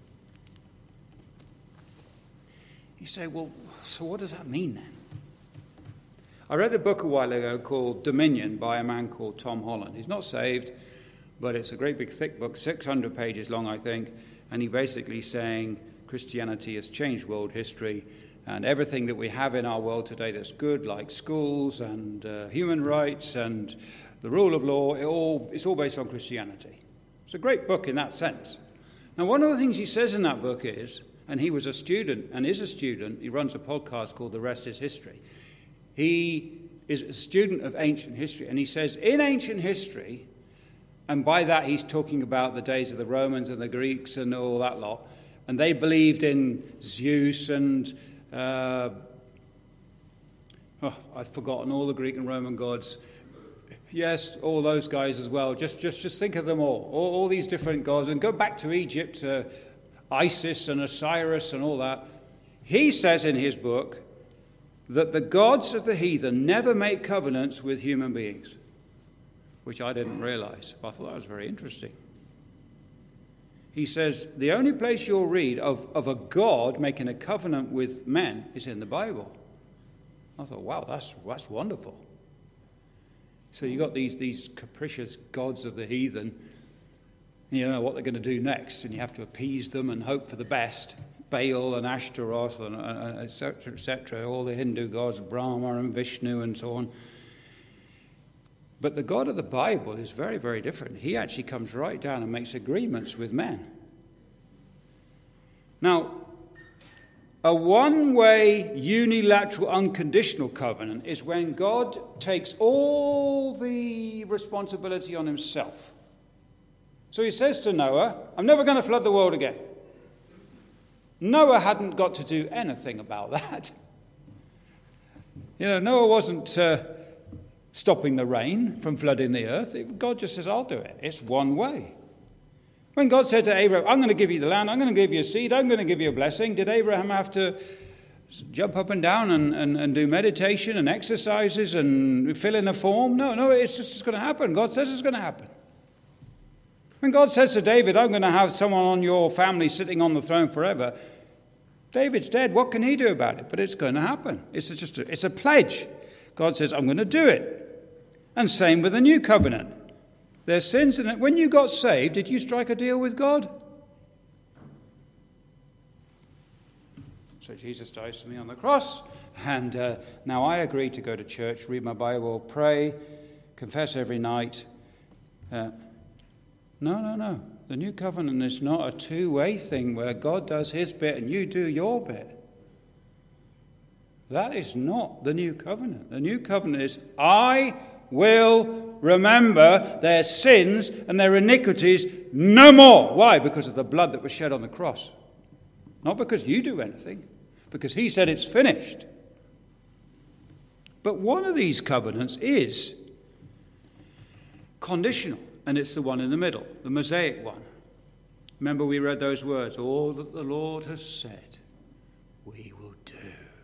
You say, well, so what does that mean then? I read a book a while ago called Dominion by a man called Tom Holland. He's not saved, but it's a great big thick book, six hundred pages long, I think, and he basically saying Christianity has changed world history, and everything that we have in our world today that's good, like schools and uh, human rights and the rule of law, it all, it's all based on Christianity. It's a great book in that sense. Now, one of the things he says in that book is, and he was a student and is a student, he runs a podcast called The Rest is History. He is a student of ancient history, and he says in ancient history, and by that he's talking about the days of the Romans and the Greeks and all that lot, and they believed in Zeus and, uh, oh, I've forgotten all the Greek and Roman gods. Yes, all those guys as well. Just just, just think of them all. all, all these different gods, and go back to Egypt, uh, Isis and Osiris and all that. He says in his book that the gods of the heathen never make covenants with human beings, which I didn't realize. I thought that was very interesting. He says the only place you'll read of, of a god making a covenant with men is in the Bible. I thought, wow, that's that's wonderful. So you got these, these capricious gods of the heathen. You don't know what they're going to do next, and you have to appease them and hope for the best. Baal and Ashtaroth and et cetera, et cetera, all the Hindu gods, Brahma and Vishnu and so on. But the God of the Bible is very, very different. He actually comes right down and makes agreements with men. Now, a one-way, unilateral, unconditional covenant is when God takes all the responsibility on himself. So he says to Noah, I'm never going to flood the world again. Noah hadn't got to do anything about that. You know, Noah wasn't uh, stopping the rain from flooding the earth. God just says, I'll do it. It's one way. When God said to Abraham, I'm going to give you the land, I'm going to give you a seed, I'm going to give you a blessing, did Abraham have to jump up and down and, and, and do meditation and exercises and fill in a form? No, no, it's just it's going to happen. God says it's going to happen. When God says to David, I'm going to have someone on your family sitting on the throne forever, David's dead. What can he do about it? But it's going to happen. It's just a, it's a pledge. God says, I'm going to do it. And same with the new covenant. There's sins in it. When you got saved, did you strike a deal with God? So Jesus dies for me on the cross, and uh, now I agree to go to church, read my Bible, pray, confess every night. Uh, no, no, no. The new covenant is not a two-way thing where God does his bit and you do your bit. That is not the new covenant. The new covenant is, I will remember their sins and their iniquities no more. Why? Because of the blood that was shed on the cross. Not because you do anything, because he said it's finished. But one of these covenants is conditional, and it's the one in the middle, the Mosaic one. Remember we read those words, all that the Lord has said, we will do.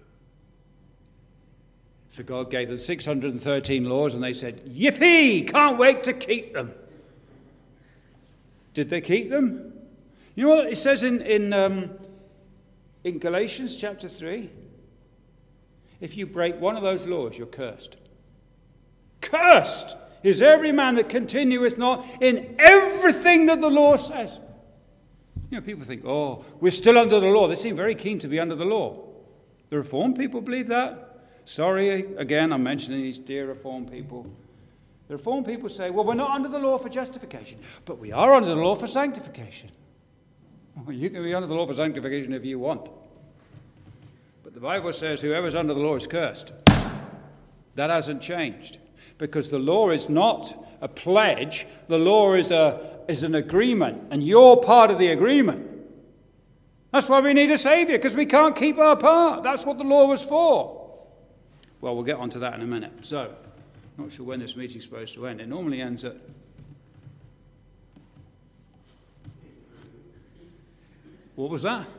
So God gave them six hundred thirteen laws, and they said, yippee, can't wait to keep them. Did they keep them? You know what it says in, in, um, in Galatians chapter three? If you break one of those laws, you're cursed. Cursed is every man that continueth not in everything that the law says. You know, people think, oh, we're still under the law. They seem very keen to be under the law. The Reformed people believe that. Sorry, again, I'm mentioning these dear Reformed people. The Reformed people say, well, we're not under the law for justification, but we are under the law for sanctification. Well, you can be under the law for sanctification if you want. But the Bible says whoever's under the law is cursed. That hasn't changed. Because the law is not a pledge. The law is a is an agreement. And you're part of the agreement. That's why we need a Saviour, because we can't keep our part. That's what the law was for. Well, we'll get onto that in a minute. So, not sure when this meeting's supposed to end. It normally ends at... What was that?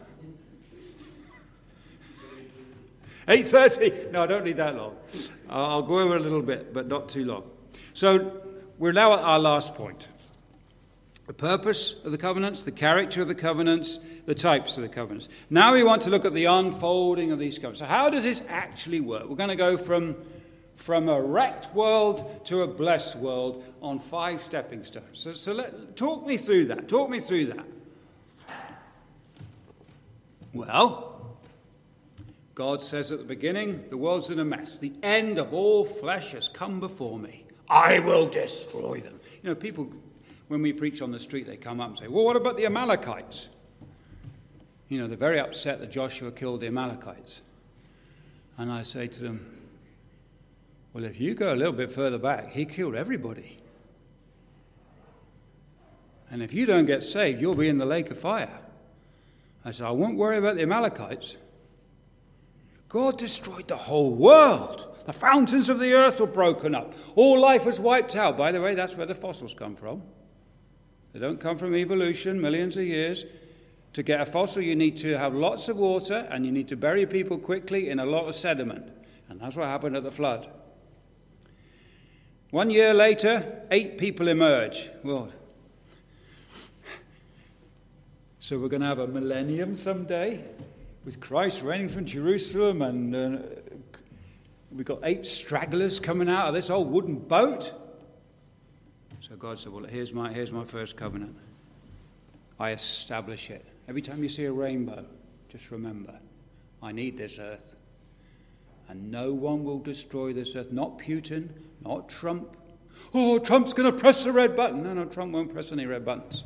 eight thirty? No, I don't need that long. I'll go over a little bit, but not too long. So, we're now at our last point. The purpose of the covenants, the character of the covenants, the types of the covenants. Now we want to look at the unfolding of these covenants. So how does this actually work? We're going to go from, from a wrecked world to a blessed world on five stepping stones. So, so let, talk me through that. Talk me through that. Well, God says at the beginning, the world's in a mess. The end of all flesh has come before me. I will destroy them. You know, people... When we preach on the street, they come up and say, well, what about the Amalekites? You know, they're very upset that Joshua killed the Amalekites. And I say to them, well, if you go a little bit further back, he killed everybody. And if you don't get saved, you'll be in the lake of fire. I said, I won't worry about the Amalekites. God destroyed the whole world. The fountains of the earth were broken up. All life was wiped out. By the way, that's where the fossils come from. They don't come from evolution, millions of years. To get a fossil, you need to have lots of water, and you need to bury people quickly in a lot of sediment. And that's what happened at the flood. One year later, eight people emerge. Well, so we're going to have a millennium someday with Christ reigning from Jerusalem, and uh, we've got eight stragglers coming out of this old wooden boat. So God said, well, here's my, here's my first covenant. I establish it. Every time you see a rainbow, just remember, I need this earth. And no one will destroy this earth. Not Putin, not Trump. Oh, Trump's going to press the red button. No, no, Trump won't press any red buttons.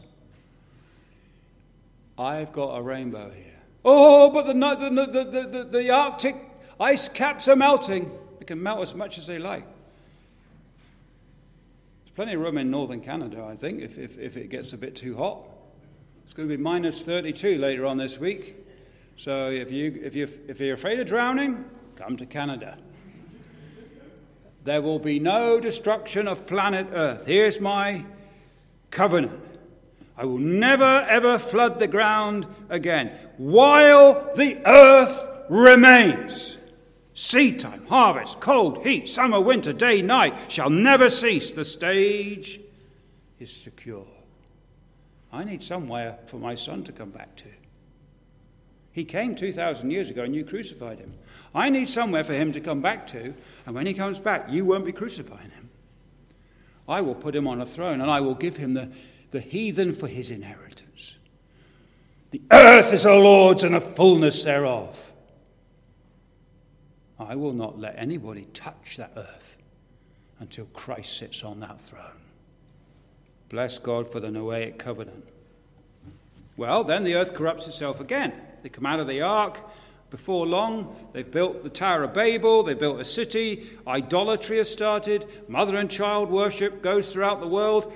I've got a rainbow here. Oh, but the, the, the, the, the, the Arctic ice caps are melting. They can melt as much as they like. Plenty of room in northern Canada, I think, if, if, if it gets a bit too hot. It's going to be minus thirty-two later on this week. So if, you, if, you, if you're afraid of drowning, come to Canada. There will be no destruction of planet Earth. Here's my covenant. I will never, ever flood the ground again while the earth remains. Seed time, harvest, cold, heat, summer, winter, day, night shall never cease. The stage is secure. I need somewhere for my son to come back to. He came two thousand years ago and you crucified him. I need somewhere for him to come back to, and when he comes back, you won't be crucifying him. I will put him on a throne, and I will give him the, the heathen for his inheritance. The earth is the Lord's and the fullness thereof. I will not let anybody touch that earth until Christ sits on that throne. Bless God for the Noahic covenant. Well, then the earth corrupts itself again. They come out of the ark. Before long, they've built the Tower of Babel. They built a city. Idolatry has started. Mother and child worship goes throughout the world.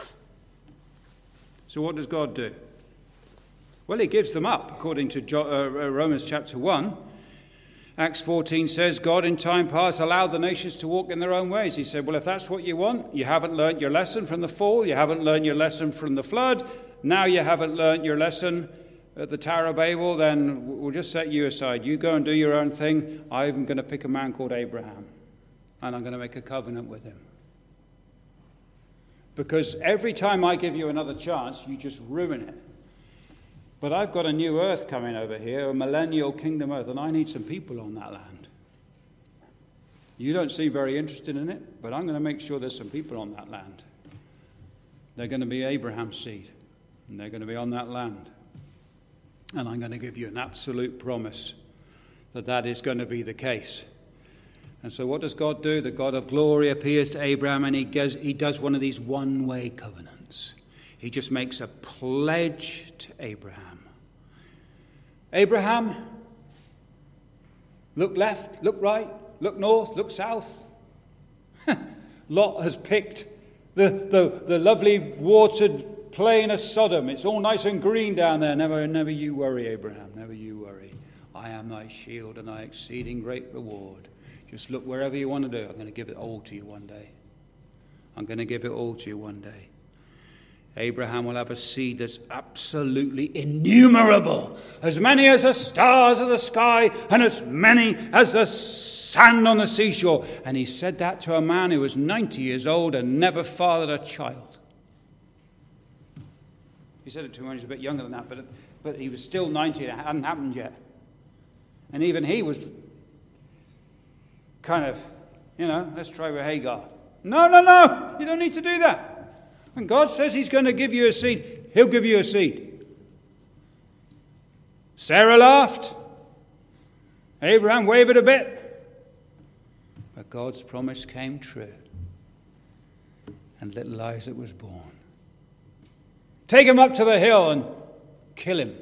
So what does God do? Well, he gives them up, according to Romans chapter one. Acts fourteen says, God in time past allowed the nations to walk in their own ways. He said, well, if that's what you want, you haven't learnt your lesson from the fall, you haven't learnt your lesson from the flood, now you haven't learnt your lesson at the Tower of Babel, then we'll just set you aside. You go and do your own thing. I'm going to pick a man called Abraham, and I'm going to make a covenant with him. Because every time I give you another chance, you just ruin it. But I've got a new earth coming over here, a millennial kingdom earth, and I need some people on that land. You don't seem very interested in it, but I'm going to make sure there's some people on that land. They're going to be Abraham's seed, and they're going to be on that land. And I'm going to give you an absolute promise that that is going to be the case. And so what does God do? The God of glory appears to Abraham, and he does, he does one of these one-way covenants. He just makes a pledge to Abraham. Abraham, look left, look right, look north, look south. Lot has picked the, the, the lovely watered plain of Sodom. It's all nice and green down there. Never, never you worry, Abraham, never you worry. I am thy shield and thy exceeding great reward. Just look wherever you want to do. I'm going to give it all to you one day. I'm going to give it all to you one day. Abraham will have a seed that's absolutely innumerable. As many as the stars of the sky and as many as the sand on the seashore. And he said that to a man who was ninety years old and never fathered a child. He said it to him when he was a bit younger than that, but, but he was still ninety and it hadn't happened yet. And even he was kind of, you know, let's try with Hagar. No, no, no, you don't need to do that. When God says he's going to give you a seed, he'll give you a seed. Sarah laughed. Abraham wavered a bit. But God's promise came true. And little Isaac was born. Take him up to the hill and kill him.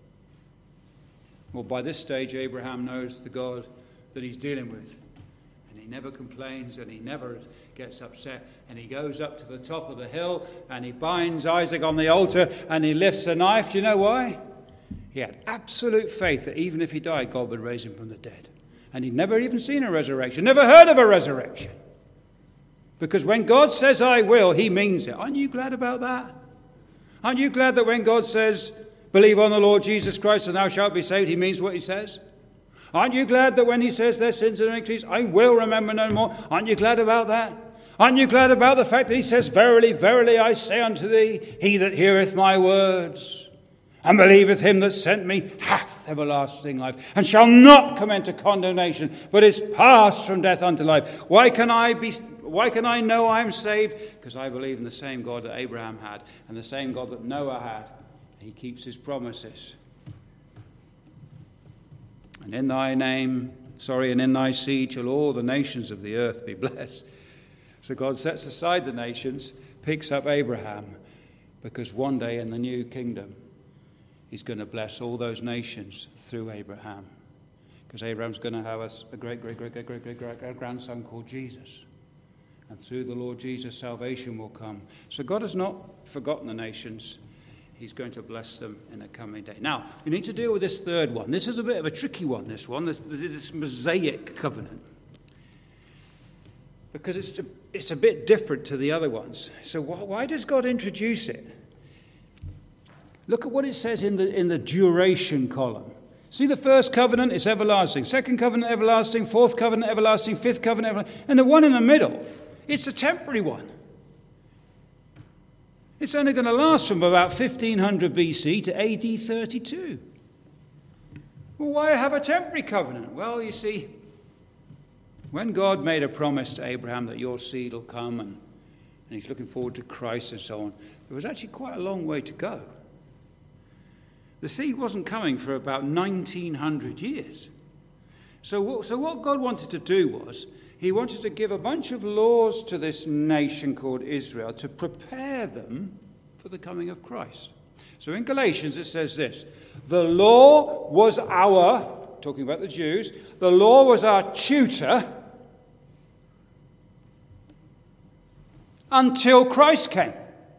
Well, by this stage, Abraham knows the God that he's dealing with. And he never complains and he never gets upset. And he goes up to the top of the hill and he binds Isaac on the altar and he lifts a knife. Do you know why? He had absolute faith that even if he died, God would raise him from the dead. And he'd never even seen a resurrection, never heard of a resurrection. Because when God says, I will, he means it. Aren't you glad about that? Aren't you glad that when God says, believe on the Lord Jesus Christ and thou shalt be saved, he means what he says? Aren't you glad that when he says their sins and iniquities, I will remember no more? Aren't you glad about that? Aren't you glad about the fact that he says, verily, verily, I say unto thee, he that heareth my words and believeth him that sent me hath everlasting life and shall not come into condemnation, but is passed from death unto life. Why can I be? Why can I know I am saved? Because I believe in the same God that Abraham had and the same God that Noah had. He keeps his promises. And in thy name, sorry, and in thy seed shall all the nations of the earth be blessed. So God sets aside the nations, picks up Abraham, because one day in the new kingdom, he's going to bless all those nations through Abraham. Because Abraham's going to have a great, great, great, great, great, great, great, great grandson called Jesus. And through the Lord Jesus, salvation will come. So God has not forgotten the nations. He's going to bless them in a coming day. Now, we need to deal with this third one. This is a bit of a tricky one, this one, this, this Mosaic covenant. Because it's a, it's a bit different to the other ones. So why, why does God introduce it? Look at what it says in the, in the duration column. See, the first covenant is everlasting. Second covenant, everlasting. Fourth covenant, everlasting. Fifth covenant, everlasting. And the one in the middle, it's a temporary one. It's only going to last from about fifteen hundred B C to A D thirty-two. Well, why have a temporary covenant? Well, you see, when God made a promise to Abraham that your seed will come and, and he's looking forward to Christ and so on, there was actually quite a long way to go. The seed wasn't coming for about nineteen hundred years. So what, so what God wanted to do was, he wanted to give a bunch of laws to this nation called Israel to prepare them for the coming of Christ. So in Galatians it says this, the law was our, talking about the Jews, the law was our tutor until Christ came.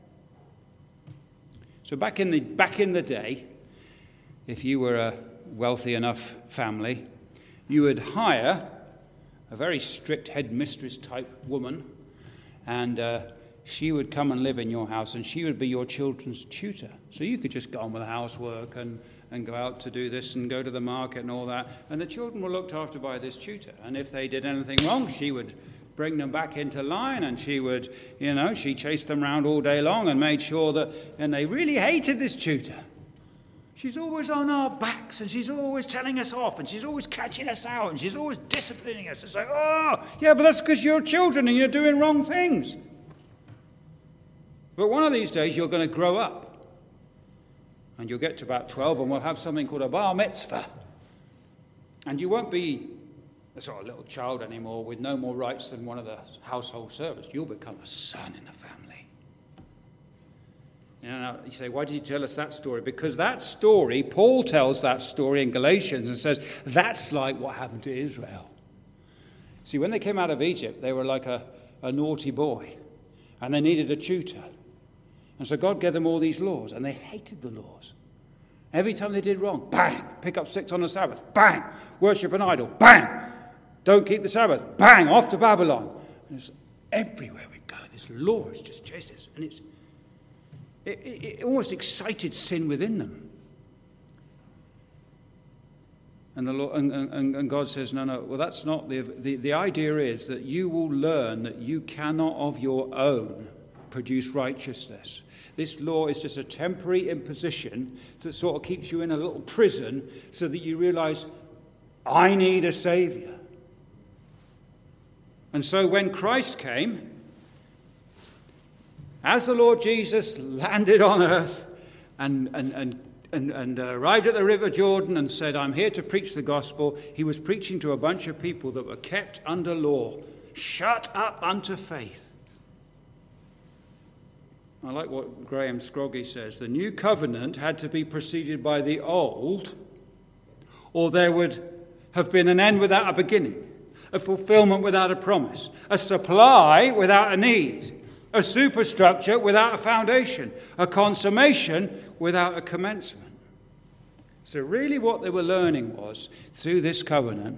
So back in the back in the day, if you were a wealthy enough family, you would hire a very strict headmistress type woman, and uh, she would come and live in your house, and she would be your children's tutor. So you could just go on with the housework and, and go out to do this and go to the market and all that, and the children were looked after by this tutor. And if they did anything wrong, she would bring them back into line, and she would, you know, she chased them around all day long and made sure that, and they really hated this tutor. She's always on our backs, and she's always telling us off, and she's always catching us out, and she's always disciplining us. It's like, oh, yeah, but that's because you're children and you're doing wrong things. But one of these days you're going to grow up, and you'll get to about twelve, and we'll have something called a bar mitzvah. And you won't be a sort of little child anymore with no more rights than one of the household servants. You'll become a son in the family. You know, you say, why did you tell us that story? Because that story, Paul tells that story in Galatians and says, that's like what happened to Israel. See, when they came out of Egypt, they were like a, a naughty boy, and they needed a tutor. And so God gave them all these laws, and they hated the laws. Every time they did wrong, bang, pick up sticks on the Sabbath, bang, worship an idol, bang, don't keep the Sabbath, bang, off to Babylon. And it's everywhere we go, this law has just chased us, and it's It, it, it almost excited sin within them. And, the Lord, and, and, and God says, no, no, well, that's not the, the... The idea is that you will learn that you cannot of your own produce righteousness. This law is just a temporary imposition that sort of keeps you in a little prison so that you realize, I need a Savior. And so when Christ came, as the Lord Jesus landed on earth and, and, and, and, and arrived at the River Jordan and said, I'm here to preach the gospel, he was preaching to a bunch of people that were kept under law, shut up unto faith. I like what Graham Scroggie says. The new covenant had to be preceded by the old, or there would have been an end without a beginning, a fulfillment without a promise, a supply without a need, a superstructure without a foundation, a consummation without a commencement. So really what they were learning was, through this covenant,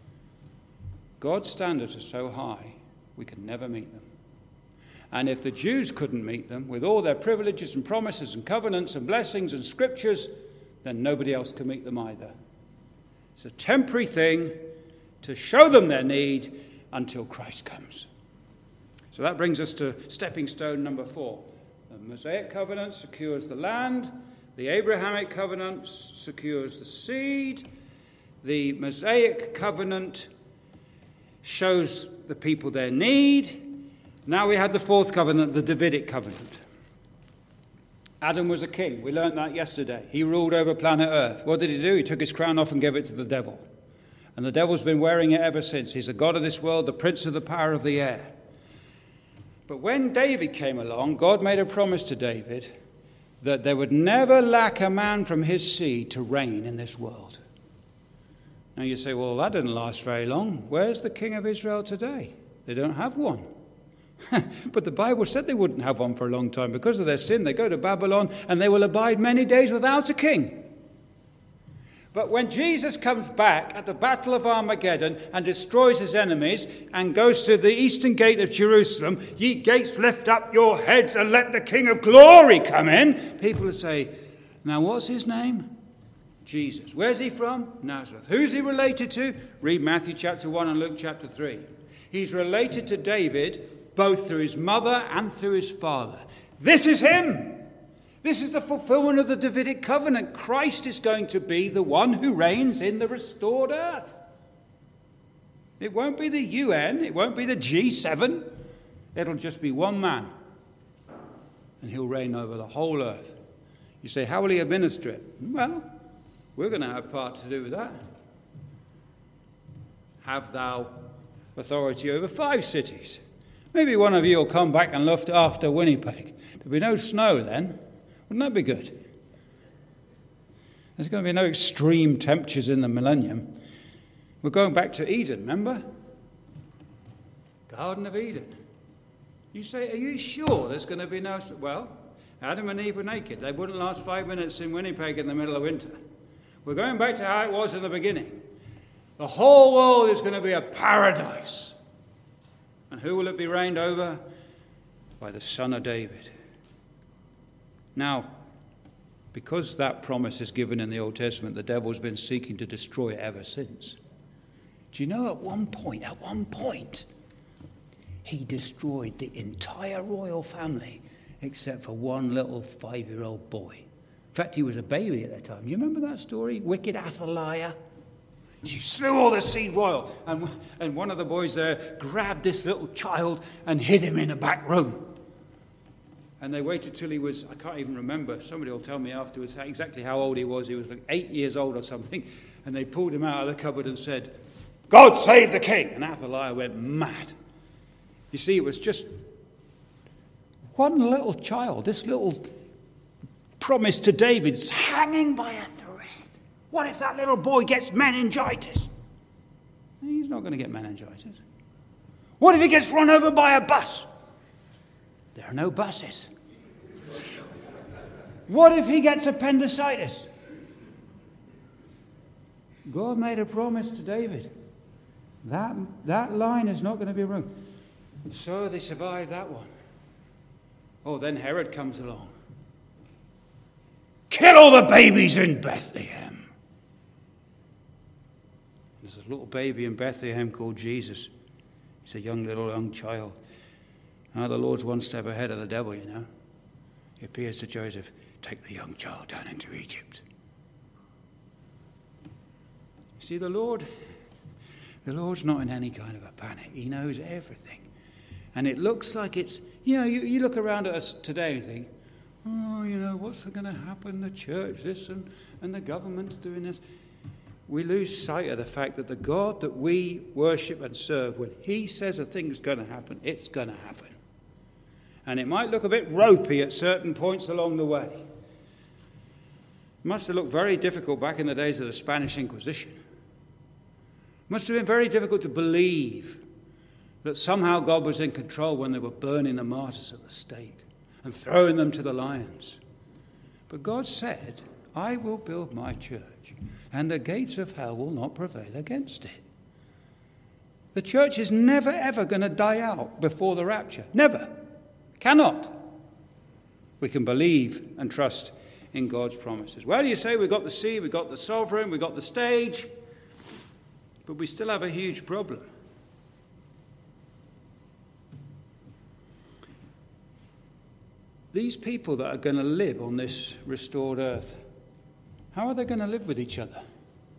God's standards are so high, we can never meet them. And if the Jews couldn't meet them, with all their privileges and promises and covenants and blessings and scriptures, then nobody else can meet them either. It's a temporary thing to show them their need until Christ comes. So that brings us to stepping stone number four. The Mosaic covenant secures the land. The Abrahamic covenant secures the seed. The Mosaic covenant shows the people their need. Now we have the fourth covenant, the Davidic covenant. Adam was a king. We learned that yesterday. He ruled over planet Earth. What did he do? He took his crown off and gave it to the devil. And the devil's been wearing it ever since. He's the god of this world, the prince of the power of the air. But when David came along, God made a promise to David that there would never lack a man from his seed to reign in this world. Now you say, well, that didn't last very long. Where's the king of Israel today? They don't have one. But the Bible said they wouldn't have one for a long time. Because of their sin, they go to Babylon and they will abide many days without a king. But when Jesus comes back at the Battle of Armageddon and destroys his enemies and goes to the eastern gate of Jerusalem, ye gates, lift up your heads and let the King of glory come in. People will say, now what's his name? Jesus. Where's he from? Nazareth. Who's he related to? Read Matthew chapter one and Luke chapter three. He's related to David both through his mother and through his father. This is him. This is the fulfillment of the Davidic covenant. Christ is going to be the one who reigns in the restored earth. It won't be the U N. It won't be the G seven. It'll just be one man. And he'll reign over the whole earth. You say, how will he administer it? Well, we're going to have part to do with that. Have thou authority over five cities. Maybe one of you will come back and look after Winnipeg. There'll be no snow then. Wouldn't that be good? There's going to be no extreme temperatures in the millennium. We're going back to Eden, remember? Garden of Eden. You say, are you sure there's going to be no... Well, Adam and Eve were naked. They wouldn't last five minutes in Winnipeg in the middle of winter. We're going back to how it was in the beginning. The whole world is going to be a paradise. And who will it be reigned over? By the Son of David. Now, because that promise is given in the Old Testament, the devil's been seeking to destroy it ever since. Do you know at one point, at one point, he destroyed the entire royal family except for one little five-year-old boy. In fact, he was a baby at that time. Do you remember that story? Wicked Athaliah. She slew all the seed royal. And, and one of the boys there grabbed this little child and hid him in a back room. And they waited till he was, I can't even remember, somebody will tell me afterwards exactly how old he was. He was like eight years old or something. And they pulled him out of the cupboard and said, "God save the king!" And Athaliah went mad. You see, it was just one little child, this little promise to David's hanging by a thread. What if that little boy gets meningitis? He's not going to get meningitis. What if he gets run over by a bus? There are no buses. What if he gets appendicitis? God made a promise to David. That, that line is not going to be wrong. So they survived that one. Oh, then Herod comes along. Kill all the babies in Bethlehem. There's a little baby in Bethlehem called Jesus. He's a young little young child. Now the Lord's one step ahead of the devil, you know. He appears to Joseph, "Take the young child down into Egypt." See, the Lord, the Lord's not in any kind of a panic. He knows everything. And it looks like it's, you know, you, you look around at us today and think, oh, you know, what's going to happen? The church, this, and, and the government's doing this. We lose sight of the fact that the God that we worship and serve, when he says a thing's going to happen, it's going to happen. And it might look a bit ropey at certain points along the way. It must have looked very difficult back in the days of the Spanish Inquisition. It must have been very difficult to believe that somehow God was in control when they were burning the martyrs at the stake and throwing them to the lions. But God said, "I will build my church, and the gates of hell will not prevail against it." The church is never, ever going to die out before the rapture. Never. Cannot. We can believe and trust in God's promises. Well, you say we've got the sea, we've got the sovereign, we've got the stage, but we still have a huge problem. These people that are going to live on this restored earth, how are they going to live with each other?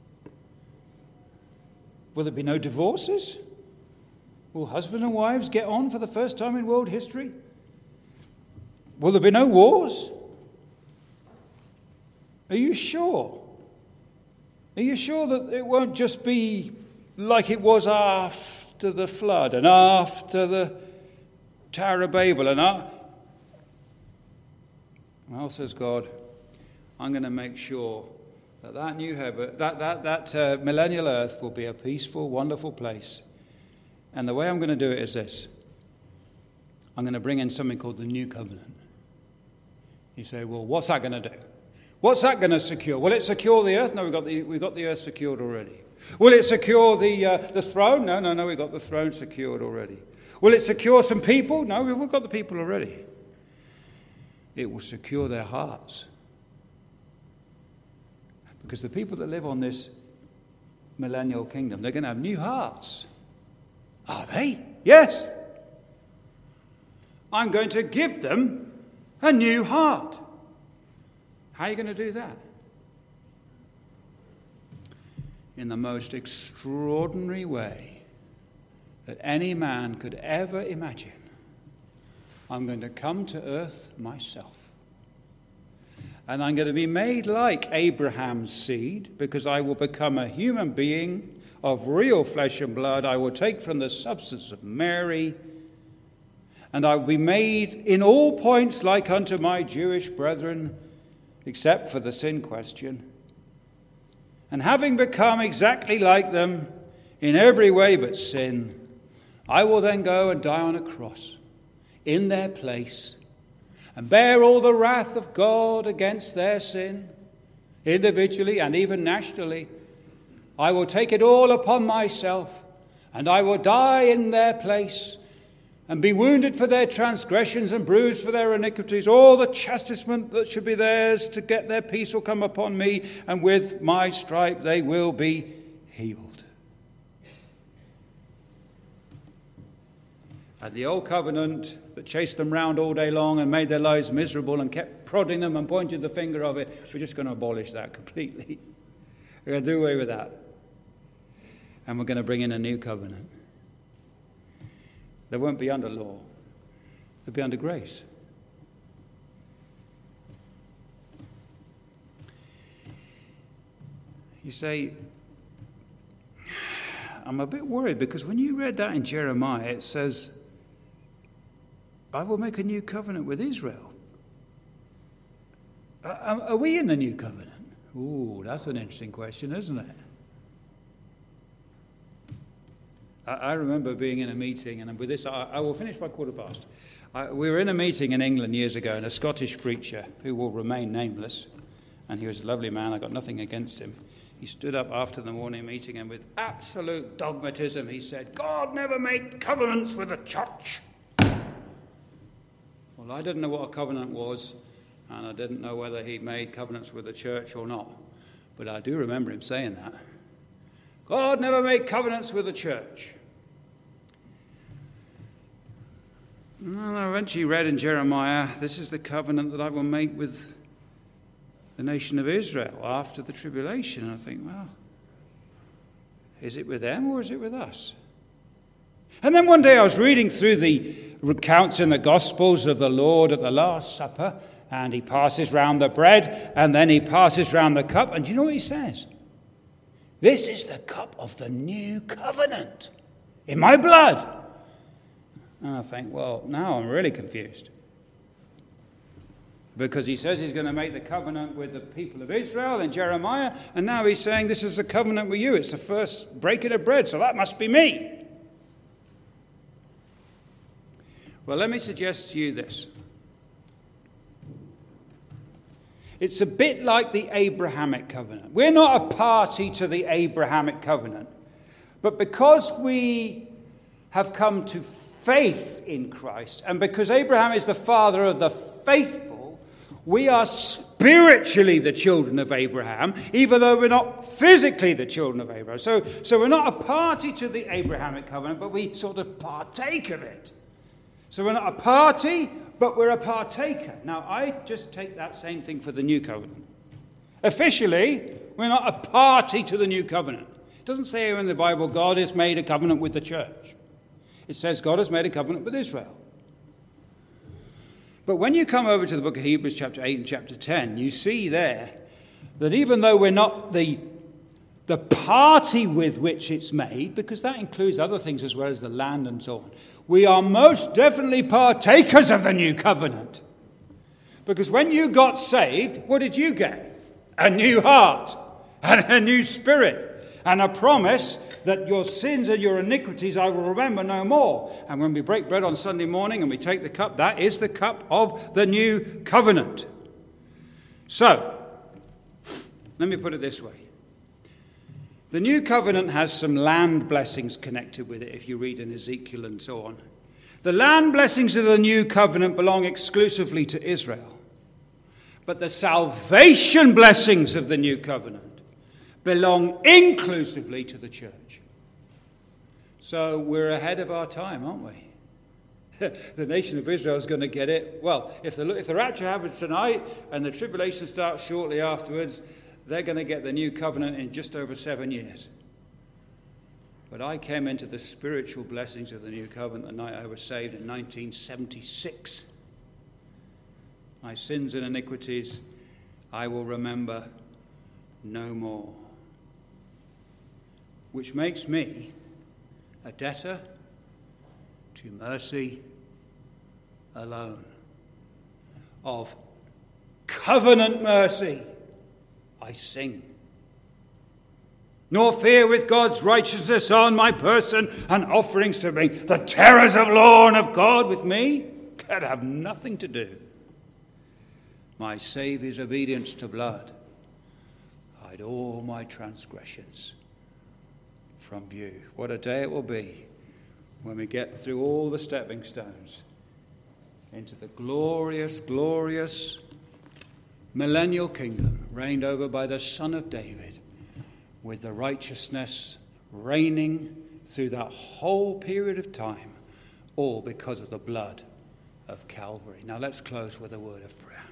Will there be no divorces? Will husbands and wives get on for the first time in world history? Will there be no wars? Are you sure? Are you sure that it won't just be like it was after the flood and after the Tower of Babel and after... Well, says God, I'm going to make sure that that new heaven, that that that uh, millennial earth will be a peaceful, wonderful place. And the way I'm going to do it is this: I'm going to bring in something called the New Covenant. You say, well, what's that going to do? What's that going to secure? Will it secure the earth? No, we've got the we've got the earth secured already. Will it secure the uh, the throne? No, no, no, we've got the throne secured already. Will it secure some people? No, we've got the people already. It will secure their hearts. Because the people that live on this millennial kingdom, they're going to have new hearts. Are they? Yes. I'm going to give them a new heart. How are you going to do that? In the most extraordinary way that any man could ever imagine. I'm going to come to earth myself. And I'm going to be made like Abraham's seed, because I will become a human being of real flesh and blood. I will take from the substance of Mary, and I will be made in all points like unto my Jewish brethren, except for the sin question. And having become exactly like them in every way but sin, I will then go and die on a cross in their place and bear all the wrath of God against their sin, individually and even nationally. I will take it all upon myself, and I will die in their place and be wounded for their transgressions and bruised for their iniquities. All the chastisement that should be theirs to get their peace will come upon me, and with my stripe they will be healed. And the old covenant that chased them round all day long and made their lives miserable and kept prodding them and pointed the finger of it, we're just going to abolish that completely. We're going to do away with that. And we're going to bring in a new covenant. They won't be under law. They'll be under grace. You say, I'm a bit worried because when you read that in Jeremiah, it says, I will make a new covenant with Israel. Are, are we in the new covenant? Ooh, that's an interesting question, isn't it? I, I remember being in a meeting, and with this, I, I will finish by quarter past. I, we were in a meeting in England years ago, and a Scottish preacher, who will remain nameless, and he was a lovely man, I got nothing against him. He stood up after the morning meeting, and with absolute dogmatism, he said, God never made covenants with the church. Well, I didn't know what a covenant was, and I didn't know whether he made covenants with the church or not. But I do remember him saying that. God never made covenants with the church. And I eventually read in Jeremiah, this is the covenant that I will make with the nation of Israel after the tribulation. And I think, well, is it with them or is it with us? And then one day I was reading through the recounts in the Gospels of the Lord at the Last Supper, and he passes round the bread, and then he passes round the cup, and do you know what he says? This is the cup of the new covenant in my blood. And I think, well, now I'm really confused. Because he says he's going to make the covenant with the people of Israel in Jeremiah, and now he's saying this is the covenant with you. It's the first breaking of bread, so that must be me. Well, let me suggest to you this. It's a bit like the Abrahamic covenant. We're not a party to the Abrahamic covenant, but because we have come to faith in Christ, and because Abraham is the father of the faithful, we are spiritually the children of Abraham, even though we're not physically the children of Abraham. So, so we're not a party to the Abrahamic covenant, but we sort of partake of it. So we're not a party, but we're a partaker. Now, I just take that same thing for the new covenant. Officially, we're not a party to the new covenant. It doesn't say in the Bible God has made a covenant with the church. It says God has made a covenant with Israel. But when you come over to the book of Hebrews chapter eight and chapter ten, you see there that even though we're not the, the party with which it's made, because that includes other things as well as the land and so on, we are most definitely partakers of the new covenant. Because when you got saved, what did you get? A new heart and a new spirit and a promise that your sins and your iniquities I will remember no more. And when we break bread on Sunday morning and we take the cup, that is the cup of the new covenant. So, let me put it this way. The new covenant has some land blessings connected with it, if you read in Ezekiel and so on. The land blessings of the new covenant belong exclusively to Israel. But the salvation blessings of the new covenant belong inclusively to the church. So we're ahead of our time, aren't we? The nation of Israel is going to get it. Well, if the, if the rapture happens tonight and the tribulation starts shortly afterwards, they're going to get the new covenant in just over seven years. But I came into the spiritual blessings of the new covenant the night I was saved in nineteen seventy-six. My sins and iniquities I will remember no more. Which makes me a debtor to mercy alone. Of covenant mercy I sing. Nor fear with God's righteousness on my person and offerings to bring. The terrors of law and of God with me can have nothing to do. My Saviour's obedience to blood hide all my transgressions from view. What a day it will be when we get through all the stepping stones into the glorious, glorious millennial kingdom reigned over by the Son of David, with the righteousness reigning through that whole period of time all because of the blood of Calvary. Now let's close with a word of prayer.